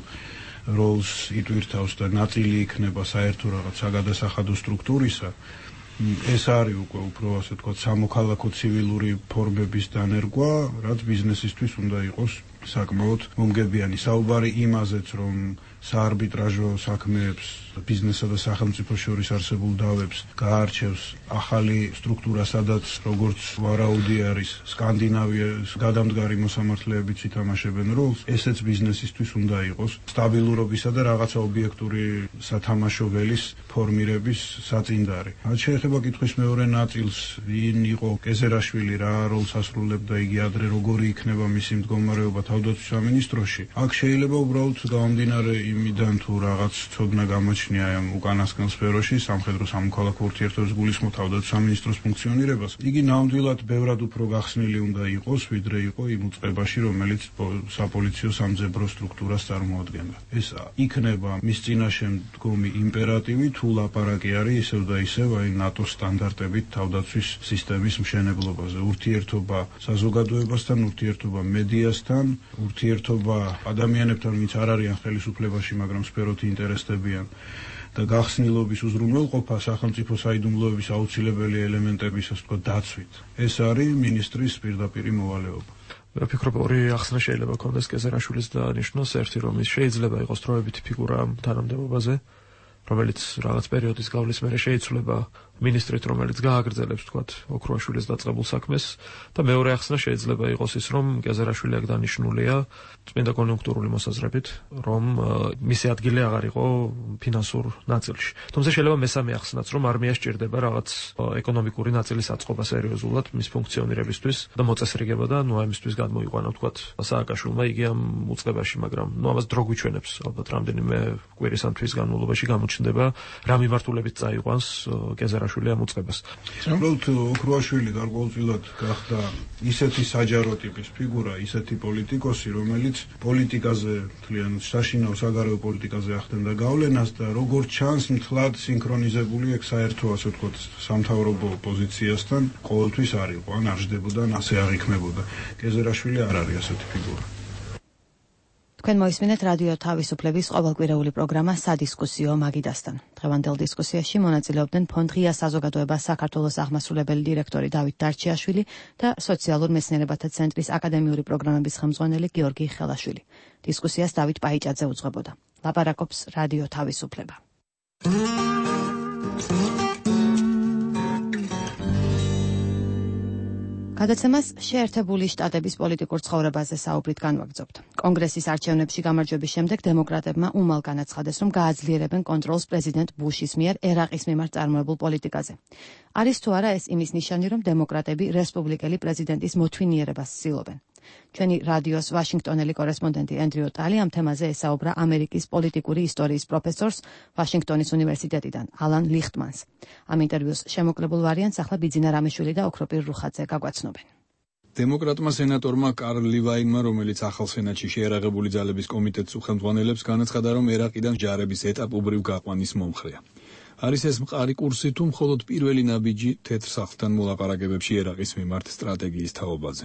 როლს იტვირთავს და ნაწილი იქნება საერთო რაღაც საგადასახადო სტრუქტურისა. ეს არის უკვე უფრო ასე ვთქვათ სამოქალაქო ცივილური ფორმების დანერგვა, რაც ბიზნესისთვის უნდა იყოს საკმაოდ მომგებიანი. საუბარი იმაზეც, რომ საარბიტრაჟო საქმეებს, ბიზნესსა და სახელმწიფოს შორის არსებულ დავებს გაარჩევს ახალი სტრუქტურა, სადაც როგორც ვარაუდი არის, სკანდინავიის გადამდგარი მოსამართლეებიც ითამაშებენ როლს, ესეც ბიზნესისთვის უნდა იყოს სტაბილურობისა და რაღაცა ობიექტური სათამაშო ველის ფორმირების საწინდარი. რაც შეეხება კითხვის მეორე ნაწილს, ვინ იყო კეზერაშვილი, რა როლს ასრულებდა იგი ადრე, როგორი იქნება მისი მდგომარეობა თავდაცვის სამინისტროში, აქ შეიძლება უბრალოდ გამომდინარე იმიდან თუ რაღაც ცოდნა გამოჩნია ამ უკანასკნელ სფეროში სამხედრო სამოქალაქო ურთიერთობების გულისხმობ თავდაცვის სამინისტროს ფუნქციონირებას, იგი ნამდვილად ბევრად უფრო გახსნილი უნდა იყოს, ვიდრე იყო იმ უწყებაში, რომელიც საპოლიციო სამძებრო სტრუქტურას წარმოადგენდა. ეს იქნება მის წინაშე მდგომი იმპერატივი, თუ ლაპარაკი არის ისევ და ისევ აი ნატოს სტანდარტებით თავდაცვის სისტემის მშენებლობაზე, ურთიერთობა საზოგადოებასთან, ურთიერთობა მედიასთან, ურთიერთობა ადამიანებთან, ვინც არ არიან ხელისუფლებაში, მაგრამ სფეროთი ინტერესდებიან და გახსნილობის უზრუნველყოფა სახელმწიფო საიდუმლოების აუცილებელი ელემენტების, ასე ვთქვათ, დაცვით. ეს არის მინისტრის პირდაპირი მოვალეობა. მე ვფიქრობ, ორი ახსნა შეიძლება ქონდეს კეზერაშვილის დანიშნოს, ერთი რომ ის შეიძლება იყოს დროებითი ფიგურა თანამდებობაზე, რომელიც რაღაც პერიოდის გავლის მერე შეიცვლება მინისტრით, რომელიც გააგრძელებს, ვთქვათ, ოქროაშვილის დაწყებულ საქმეს და მეორე ახსნა შეიძლება იყოს ის, რომ კეზერაშვილი აქ დანიშნულია წმინდა კონიუნქტურული მოსაზრებით, რომ მისი ადგილი აღარ იყო ფინანსურ ნაწილში. თუმცა შეიძლება მესამე ახსნაც, რომ არმია სჭირდება რაღაც ეკონომიკური ნაწილის აწყობა სერიოზულად მის ფუნქციონირებისთვის და მოწესრიგება და ნუ ამისთვის გადმოიყვანა, ვთქვათ, სააკაშვილმა იგი ამ უწყებაში, მაგრამ ნუ ამას დრო გვიჩვენებს, ალბათ რამდენიმე კვირის ან თვის განმავლობაში გამოჩნდება რა მიმართულებით წაიყვანს კეზერაშვილი ამ უწყებას. უბრალოდ ოქროაშვილი გარკვეულწილად გახდა ისეთი საჯარო ტიპის ფიგურა, ისეთი პოლიტიკოსი, რომელიც პოლიტიკაზე მთლიანად საშინაო საგარეო პოლიტიკაზე ახდენდა გავლენას და როგორც ჩანს მთლად სინქრონიზებული ეგ საერთო, ასე ვთქვათ, სამთავრობო პოზიციასთან ყოველთვის არ იყო, ან არ ჯდებოდა, ან ასე არ იქმნებოდა. კეზერაშვილი არ არის ასეთი ფიგურა. თქვენ მოისმინეთ რადიო თავისუფლების ყოველკვირეული პროგრამა სადისკუსიო მაგიდასთან. დღევანდელ დისკუსიაში მონაწილეობდნენ ფონდ ღია საზოგადოება საქართველოს აღმასრულებელი დირექტორი დავით დარჩიაშვილი და სოციალურ მეცნიერებათა ცენტრის აკადემიური პროგრამების ხელმძღვანელი გიორგი ხელაშვილი. დისკუსიას დავით პაიჭაძე უძღვებოდა. ლაპარაკობს რადიო თავისუფლება. გადაცემას შეერთებული შტატების პოლიტიკურ ცხოვრებაზე საუბრით განვაგრძობთ. კონგრესის არჩევნებში გამარჯვების შემდეგ დემოკრატებმა უმალ განაცხადეს, რომ გააძლიერებენ კონტროლს პრეზიდენტ ბუშის მიერ ერაყის მიმართ წარმოებულ პოლიტიკაზე. არის თუ არა ეს იმის ნიშანი, რომ დემოკრატები რესპუბლიკელი პრეზიდენტის მოთვინიერებას ცდილობენ. ჩვენი რადიოს ვაშინგტონელი კორესპონდენტი ენდრიუ ტალი ამ თემაზე ესაუბრა ამერიკის პოლიტიკური ისტორიის პროფესორს ვაშინგტონის უნივერსიტეტიდან ალან ლიხტმანს. ამ ინტერვიუს შემოკლებულ ვარიანტს ახლა ბიძინა რამიშვილი და ოქროპირ რუხაძე გაგვაცნობენ. დემოკრატმა სენატორმა კარლ ლივაინმა, რომელიც ახალ სენატში შეერაღებული ძალების კომიტეტს უხელმძღვანელებს, განაცხადა, რომ ერაყიდან ჯარების ეტაპობრივ გაყვანის მომხრეა. არის ეს მყარი კურსი თუ მხოლოდ პირველი ნაბიჯი თეთრ სახლთან მოლაპარაკებებში ერაყის მიმართ სტრატეგიის თაობაზე?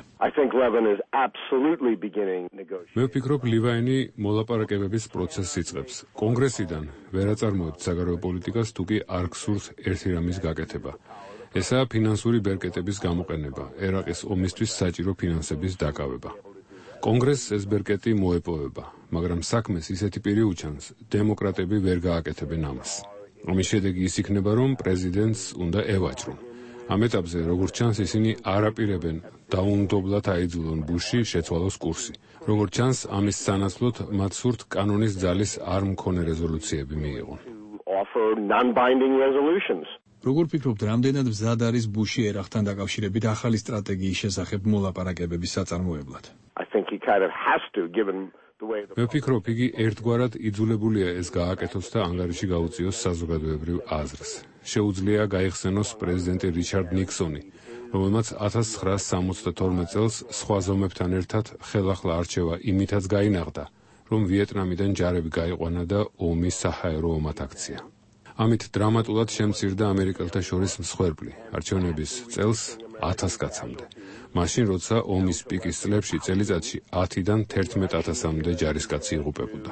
მე ვფიქრობ, ლივაინი მოლაპარაკებების პროცესს იწყებს. კონგრესიდან ვერ აწარმოებთ საგარეო პოლიტიკას, თუ კი არ გსურს ერთი რამის გაკეთება. ესაა ფინანსური ბერკეტების გამოყენება, ერაყის ომისთვის საჭირო ფინანსების დაკავება. კონგრესს ეს ბერკეტი მოეპოვება, მაგრამ საქმეს ისეთი პირი უჩანს, დემოკრატები ვერ გააკეთებენ ამას. ამის შედეგი ის იქნება, რომ პრეზიდენტს უნდა ევაჭრონ. ამ ეტაპზე, როგორც ჩანს, ისინი არ აპირებენ დაუნდობლად აიძულონ ბუში შეცვალოს კურსი. როგორც ჩანს, ამის სანაცვლოდ მათ სურთ კანონის ძალის არ მქონე რეზოლუციები მიიღონ. როგორ ფიქრობთ, რამდენად მზად არის ბუში ერაყთან დაკავშირებით ახალი სტრატეგიის შესახებ მოლაპარაკებების საწარმოებლად? მე ვფიქრობ, იგი ერთგვარად იძულებულია ეს გააკეთოს და ანგარიში გაუწიოს საზოგადოებრივ აზრს. შეუძლია გაიხსენოს პრეზიდენტი რიჩარდ ნიქსონი, რომელმაც ათას ცხრაასი სამოცდათორმეტ წელს სხვა ზომებთან ერთად ხელახლა არჩევა იმითაც გაინაღდა, რომ ვიეტნამიდან ჯარები გაიყვანა და ომი საჰაერო ომად აქცია. ამით დრამატულად შემცირდა ამერიკელთა შორის მსხვერპლი არჩევნების წელს ათას კაცამდე. მაშინ, როცა ომის პიკის წლებში წელიწადში ათიდან თერთმეტ ათასამდე ჯარისკაცი იღუპებოდა.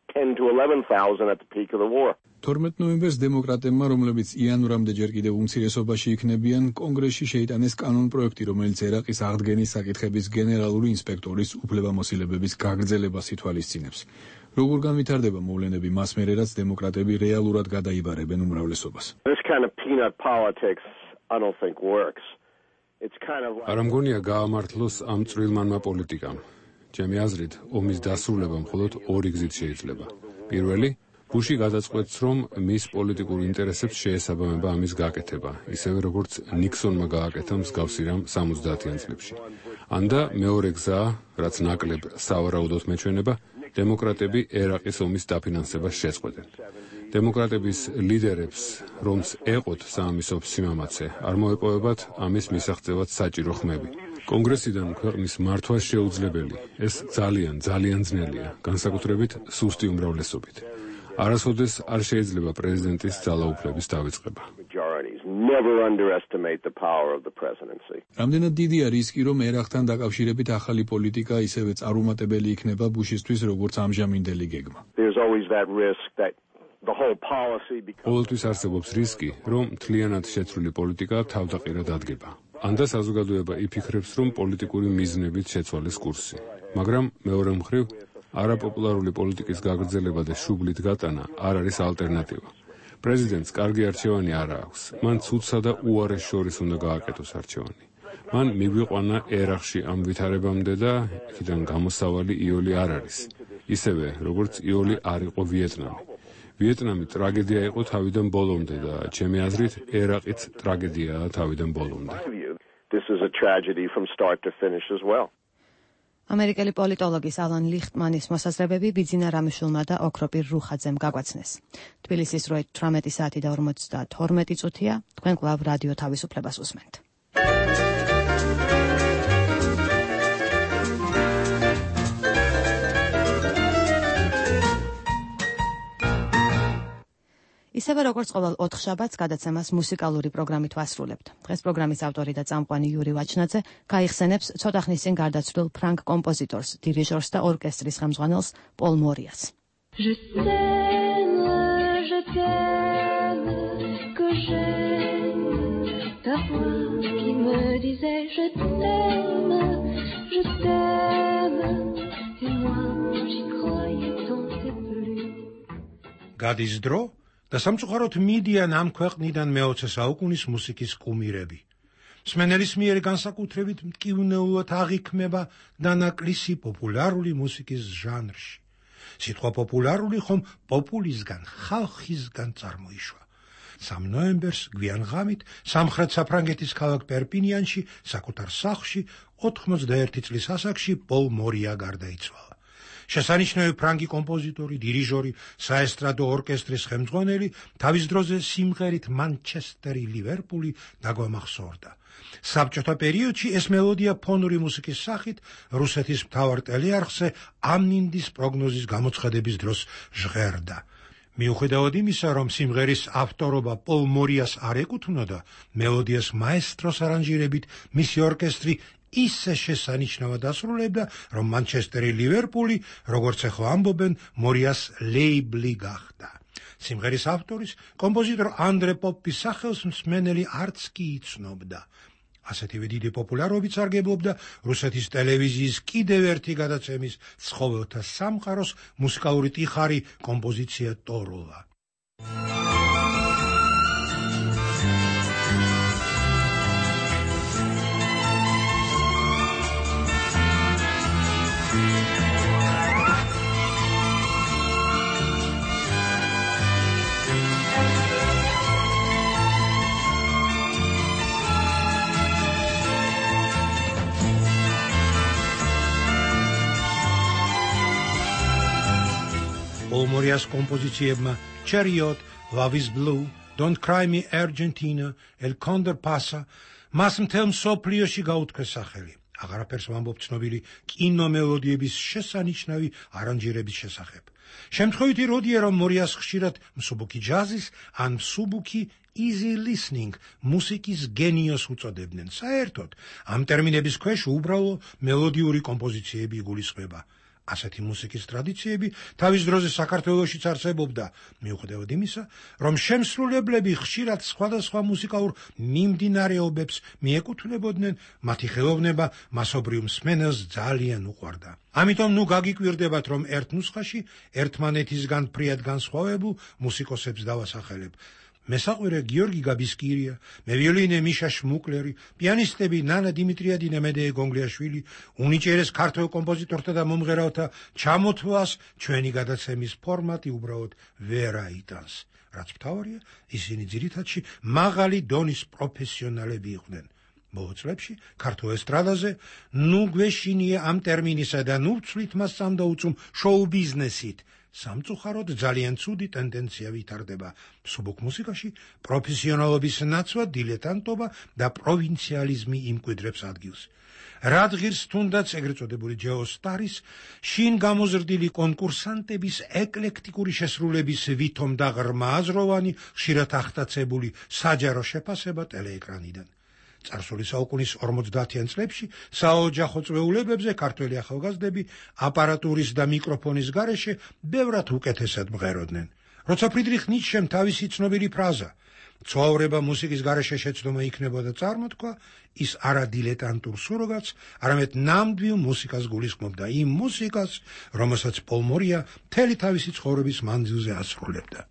თორმეტ ნოემბერს დემოკრატებმა, რომლებიც იანვრამდე ჯერ კიდევ უმცირესობაში იქნებიან, კონგრესში შეიტანეს კანონპროექტი, რომელიც ერაყის აღდგენის საკითხების გენერალური ინსპექტორის უფლებამოსილებების გაგრძელებას ითვალისწინებს. როგორ განვითარდება მოვლენები მას მერე, რაც დემოკრატები რეალურად გადაიბარებენ უმრავლესობას? არ ამგონია გაამართლოს ამ წვრილმანმა პოლიტიკამ. ჩემი აზრით, ომის დასრულება მხოლოდ ორი გზით შეიძლება. პირველი, ბუში გადაწყვეტს, რომ მის პოლიტიკურ ინტერესებს შეესაბამება ამის გაკეთება, ისევე როგორც ნიქსონმა გააკეთა მსგავსი რამ სამოცდაათიან წლებში. ანდა მეორე გზაა, რაც ნაკლებ სავარაუდოდ მეჩვენება, დემოკრატები ერაყის ომის დაფინანსებას შეწყვეტენ. დემოკრატების ლიდერებს, რომც ეყოთ საამისო სიმამაცე, არ მოეპოვებათ ამის მისაღწევად საჭირო ხმები. კონგრესიდან ქვეყნის მართვა შეუძლებელი. ეს ძალიან, ძალიან ძნელია, განსაკუთრებით სუსტი უმრავლესობით. არასოდეს არ შეიძლება პრეზიდენტის ძალაუფლების დავიწყება. რამდენად დიდია რისკი, რომ ერაყთან დაკავშირებით ახალი პოლიტიკა ისევე წარუმატებელი იქნება ბუშისთვის, როგორც ამჟამინდელი გეგმა? ყოველთვის არსებობს რისკი, რომ მთლიანად შეცვლილი პოლიტიკა თავდაყირად ადგება. ანდა საზოგადოება იფიქრებს, რომ პოლიტიკური მიზნებით შეცვალეს კურსი. მაგრამ მეორე მხრივ, არაპოპულარული პოლიტიკის გაგრძელება და შუბლით გატანა არ არის ალტერნატივა. პრეზიდენტს კარგი არჩევანი არ აქვს. მან ცუდსა და უარეს შორის უნდა გააკეთოს არჩევანი. მან მიგვიყვანა ერაყში ამ ვითარებამდე და იქიდან გამოსავალი იოლი არ არის. ისევე, როგორც იოლი არ იყო ვიეტნამი. ვიეტნამი ტრაგედია იყო თავიდან ბოლომდე და ჩემი აზრით, ერაყიც ტრაგედიაა თავიდან ბოლომდე. ამერიკელი პოლიტოლოგის ალან ლიხტმანის მოსაზრებები ბიძინა რამიშვილმა და ოქროპირ რუხაძემ გაგვაცნეს. თბილისის რვა თვრამეტი საათი და ორმოცდათორმეტი წუთია. თქვენ კვლავ რადიო თავისუფლებას უსმენთ. ისევე როგორც ყოველ ოთხშაბათს გადაცემას მუსიკალური პროგრამით ვასრულებთ. დღეს პროგრამის ავტორი და წამყვანი იური ვაჩნაძე გაიხსენებს ცოტა ხნის წინ გარდაცვლილ ფრანგ კომპოზიტორს, დირიჟორს და ორკესტრის ხელმძღვანელს პოლ მორიას. გადის დრო და სამწუხაროდ მიდიან ამ ქვეყნიდან მეოცე საუკუნის მუსიკის კუმირები. მსმენელის მიერ განსაკუთრებით მტკივნეულად აღიქმება დანაკლისი პოპულარული მუსიკის ჟანრში. სიტყვა პოპულარული ხომ პოპულისგან, ხალხისგან წარმოიშვა. სამ ნოემბერს გვიან ღამით სამხრეთ საფრანგეთის ქალაქ პერპინიანში საკუთარ სახლში ოთხმოცდაერთი წლის ასაკში პოლ მორია გარდაიცვალა. შესანიშნავი ფრანგი კომპოზიტორი, დირიჟორი, საესტრადო ორკესტრის ხელმძღვანელი, თავის დროზე სიმღერით მანჩესტერი ლივერპული დაგვამახსოვრდა. საბჭოთა პერიოდში ეს მელოდია ფონური მუსიკის სახით რუსეთის მთავარ ტელეარხზე ამინდის პროგნოზის გამოცხადების დროს ჟღერდა. მიუხედავად იმისა, რომ სიმღერის ავტორობა პოლ მორიას არ ეკუთვნოდა, მელოდიას მაესტროს არანჟირებით მისი ორკესტრი ისე შესანიშნავად ასრულებდა, რომ მანჩესტერი ლივერპული, როგორც ახლა ამბობენ, მორიას ლეიბლი გახდა. სიმღერის ავტორის, კომპოზიტორ ანდრე პოპის სახელს მსმენელი არც კი იცნობდა. ასეთივე დიდი პოპულარობით სარგებლობდა რუსეთის ტელევიზიის კიდევ ერთი გადაცემის ცხოველთა სამყაროს მუსიკალური ტიხარი კომპოზიცია ტოროლა. პოლ მორიას კომპოზიციებმა Chariot, Love is Blue, Don't Cry Me Argentina, El Condor Pasa მას მთელ მსოფლიოში გაუთქვეს სახელი. აღარაფერს ვამბობ ცნობილი კინომელოდიების შესანიშნავი არანჟირების შესახებ. შემთხვევითი როდია, რომ მორიას ხშირად მსუბუქი ჯაზის ან მსუბუქი easy listening მუსიკის გენიოს უწოდებდნენ. საერთოდ ამ ტერმინების ქვეშ უბრალო მელოდიური კომპოზიციები იგულისხმება. ასეთი მუსიკის ტრადიციები თავის დროზე საქართველოშიც არსებობდა, მიუხედავად იმისა, რომ შემსრულებლები ხშირად სხვადასხვა მუსიკალურ მიმდინარეობებს მიეკუთვნებოდნენ, მათი ხელოვნება მასობრივ მსმენელს ძალიან უყვარდა. ამიტომ ნუ გაგიკვირდებათ, რომ ერთ ნუსხაში ერთმანეთისგან ფრიად განსხვავებულ მუსიკოსებს დავასახელებ. მესაყვირე გიორგი გაბისკირია, მევიოლინე მიშა შმუკლერი, პიანისტები ნანა დიმიტრიადინა მედეე გონგლიაშვილი, უნიჭერეს ქართველ კომპოზიტორთა და მომღერალთა ჩამოთვლას ჩვენი გადაცემის ფორმატი უბრალოდ ვერ აიტანს. რაც მთავარია, ისინი ძირითადში მაღალი დონის პროფესიონალები იყვნენ. ბოლო წლებში ქართულ ესტრადაზე ნუ გვეშინია ამ ტერმინისა და ნუ ვცვლით მას სამდაუწუმ შოუ ბიზნესით. სამწუხაროდ ძალიან ცუდი ტენდენცია ვითარდება. მსუბუქ მუსიკაში პროფესიონალობის ნაცვლად დილეტანტობა და პროვინციალიზმი იმკვიდრებს ადგილს. რადგირს თუნდაც ეგრეთ წოდებული ჯეოსტარის შინ გამოზრდილი კონკურსანტების ეკლექტიკური შესრულების ვითომ და ღრმა აზროვანი ხშირად ახტაცებული საჯარო შეფასება ტელეეკრანიდან. წარსული საუკუნის ორმოცდაათიან წლებში საოჯახო წვეულებებზე ქართველი ახალგაზრდები აპარატურის და მიკროფონის გარეშე ბევრად უკეთესად მღეროდნენ. როცა ფრიდრიხ ნიშემ თავისი ცნობილი ფრაზა "ცხოვრება მუსიკის გარეშე შეცდომა იქნებოდა" წარმოთქვა, ის არა დილეტანტურ სურვილს, არამედ ნამდვილ მუსიკას გულისხმობდა, იმ მუსიკას, რომელსაც პოლ მორია მთელი თავისი ცხოვრების მანძილზე ასრულებდა.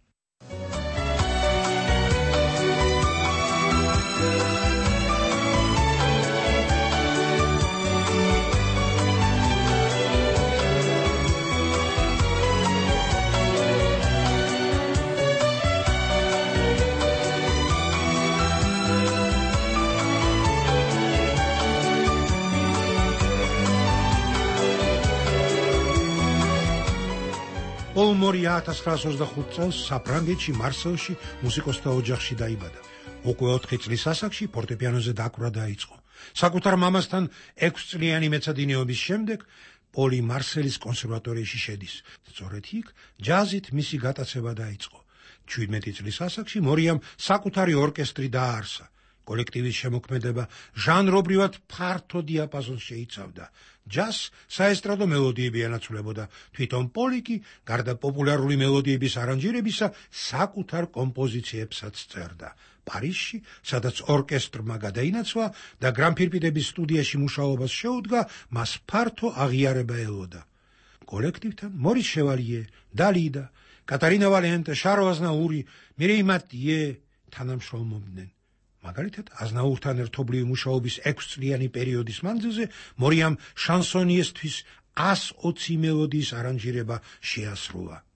პოლ მორია ათას ცხრაას ოცდახუთ წელს საფრანგეთში მარსელში მუსიკოსთა ოჯახში დაიბადა. უკვე ოთხი წლის ასაკში ფორტეპიანოზე დაკვრა დაიწყო. საკუთარ მამასთან ექვსწლიანი მეცადინეობის შემდეგ პოლი მარსელის კონსერვატორიაში შედის. სწორედ იქ ჯაზით მისი გატაცება დაიწყო. ჩვიდმეტი წლის ასაკში მორიამ საკუთარი ორკესტრი დააარსა. კოლექტივის შემოქმედება ჟანრობრივად ფართო დიაპაზონს შეიცავდა. ჯაზს საესტრადო მელოდიები ანაცვლებოდა. თვითონ პოლი კი გარდა პოპულარული მელოდიების არანჟირებისა საკუთარ კომპოზიციებსაც წერდა. პარიზში, სადაც ორკესტრმა გადაინაცვლა და გრამფირფიტების სტუდიაში მუშაობას შეუდგა, მას ფართო აღიარება ელოდა. კოლექტივთან მორის შევალიე, დალიდა, კატარინა ვალენტე, შარო აზნაური, მირეი მატიე თანამშრომლობდნენ. მაგალითად, აზნაურთან ერთობლივი მუშაობის ექვსწლიანი პერიოდის მანძილზე მორიამ შანსონიესთვის ას ოცი მელოდიის არანჟირება შეასრულა.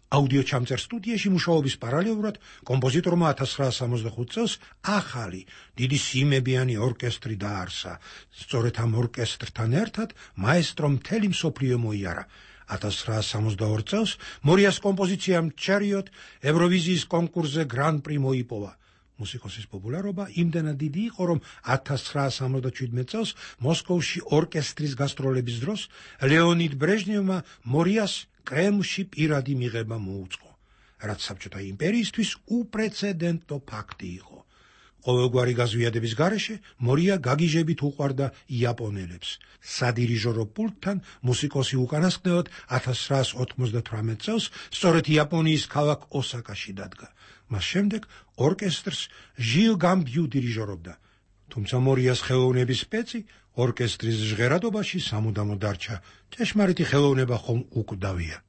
აუდიო ჩამწერ სტუდიაში მუშაობის პარალელურად კომპოზიტორმა ათას ცხრაასი სამოცდახუთ წელს ახალი დიდი სიმებიანი ორკესტრი დაარსა. სწორედ ამ ორკესტრთან ერთად მაესტრომ მთელი მსოფლიო მოიარა. ათას ცხრაასი სამოცდაორი წელს მორიას კომპოზიციამ ჩერიოტ ევროვიზიის კონკურსზე გრან-პრი მოიპოვა. მუსიკოსის პოპულარობა იმდენად დიდი იყო, რომ ათას ცხრაასი სამოცდაჩვიდმეტ წელს მოსკოვში ორკესტრის გასტროლების დროს ლეონიდ ბრეჟნევმა მორიას კრემლში პირადი მიღება მოუწყო, რაც საბჭოთა იმპერიისთვის უპრეცედენტო ფაქტი იყო. ყოველგვარი გაზვიადების გარეშე მორია გაგიჟებით უყვარდა იაპონელებს. სადირიჟორო პულტთან მუსიკოსი უკანასკნელად ათას ცხრაასი ოთხმოცდათვრამეტ წელს სწორედ იაპონიის ქალაქ ოსაკაში დადგა. მას შემდეგ ორკესტრს ჟილ გამბიუ დირიჟორობდა. თუმცა მორიას ხელოვნების სპეცი ორკესტრის ჟღერადობაში სამუდამო დარჩა. ჭეშმარიტი ხელოვნება ხომ უკვდავია.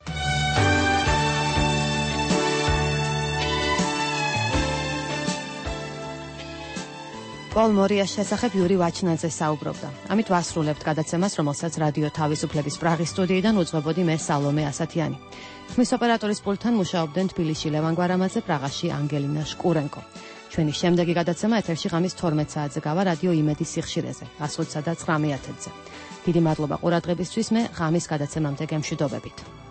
პოლ მორიას შესახებ იური ვაჩნაძე საუბრობდა. ამით ვასრულებთ გადაცემას, რომელსაც რადიო თავისუფლების პრაღის სტუდიიდან უძღვებოდი მე სალომე ასათიანი. ხმის ოპერატორის პულტთან მუშაობდნენ თბილისში ლევან გვარამაძე, პრაღაში ანგელინა შკურენკო. ჩვენი შემდეგი გადაცემა ეთერში ღამის თორმეტ საათზე გავა რადიო იმედის სიხშირეზე, ათსა და ცხრამეტ ათედზე. დიდი მადლობა ყურადღებისთვის, მე ღამის გადაცემამდე გემშვიდობებით.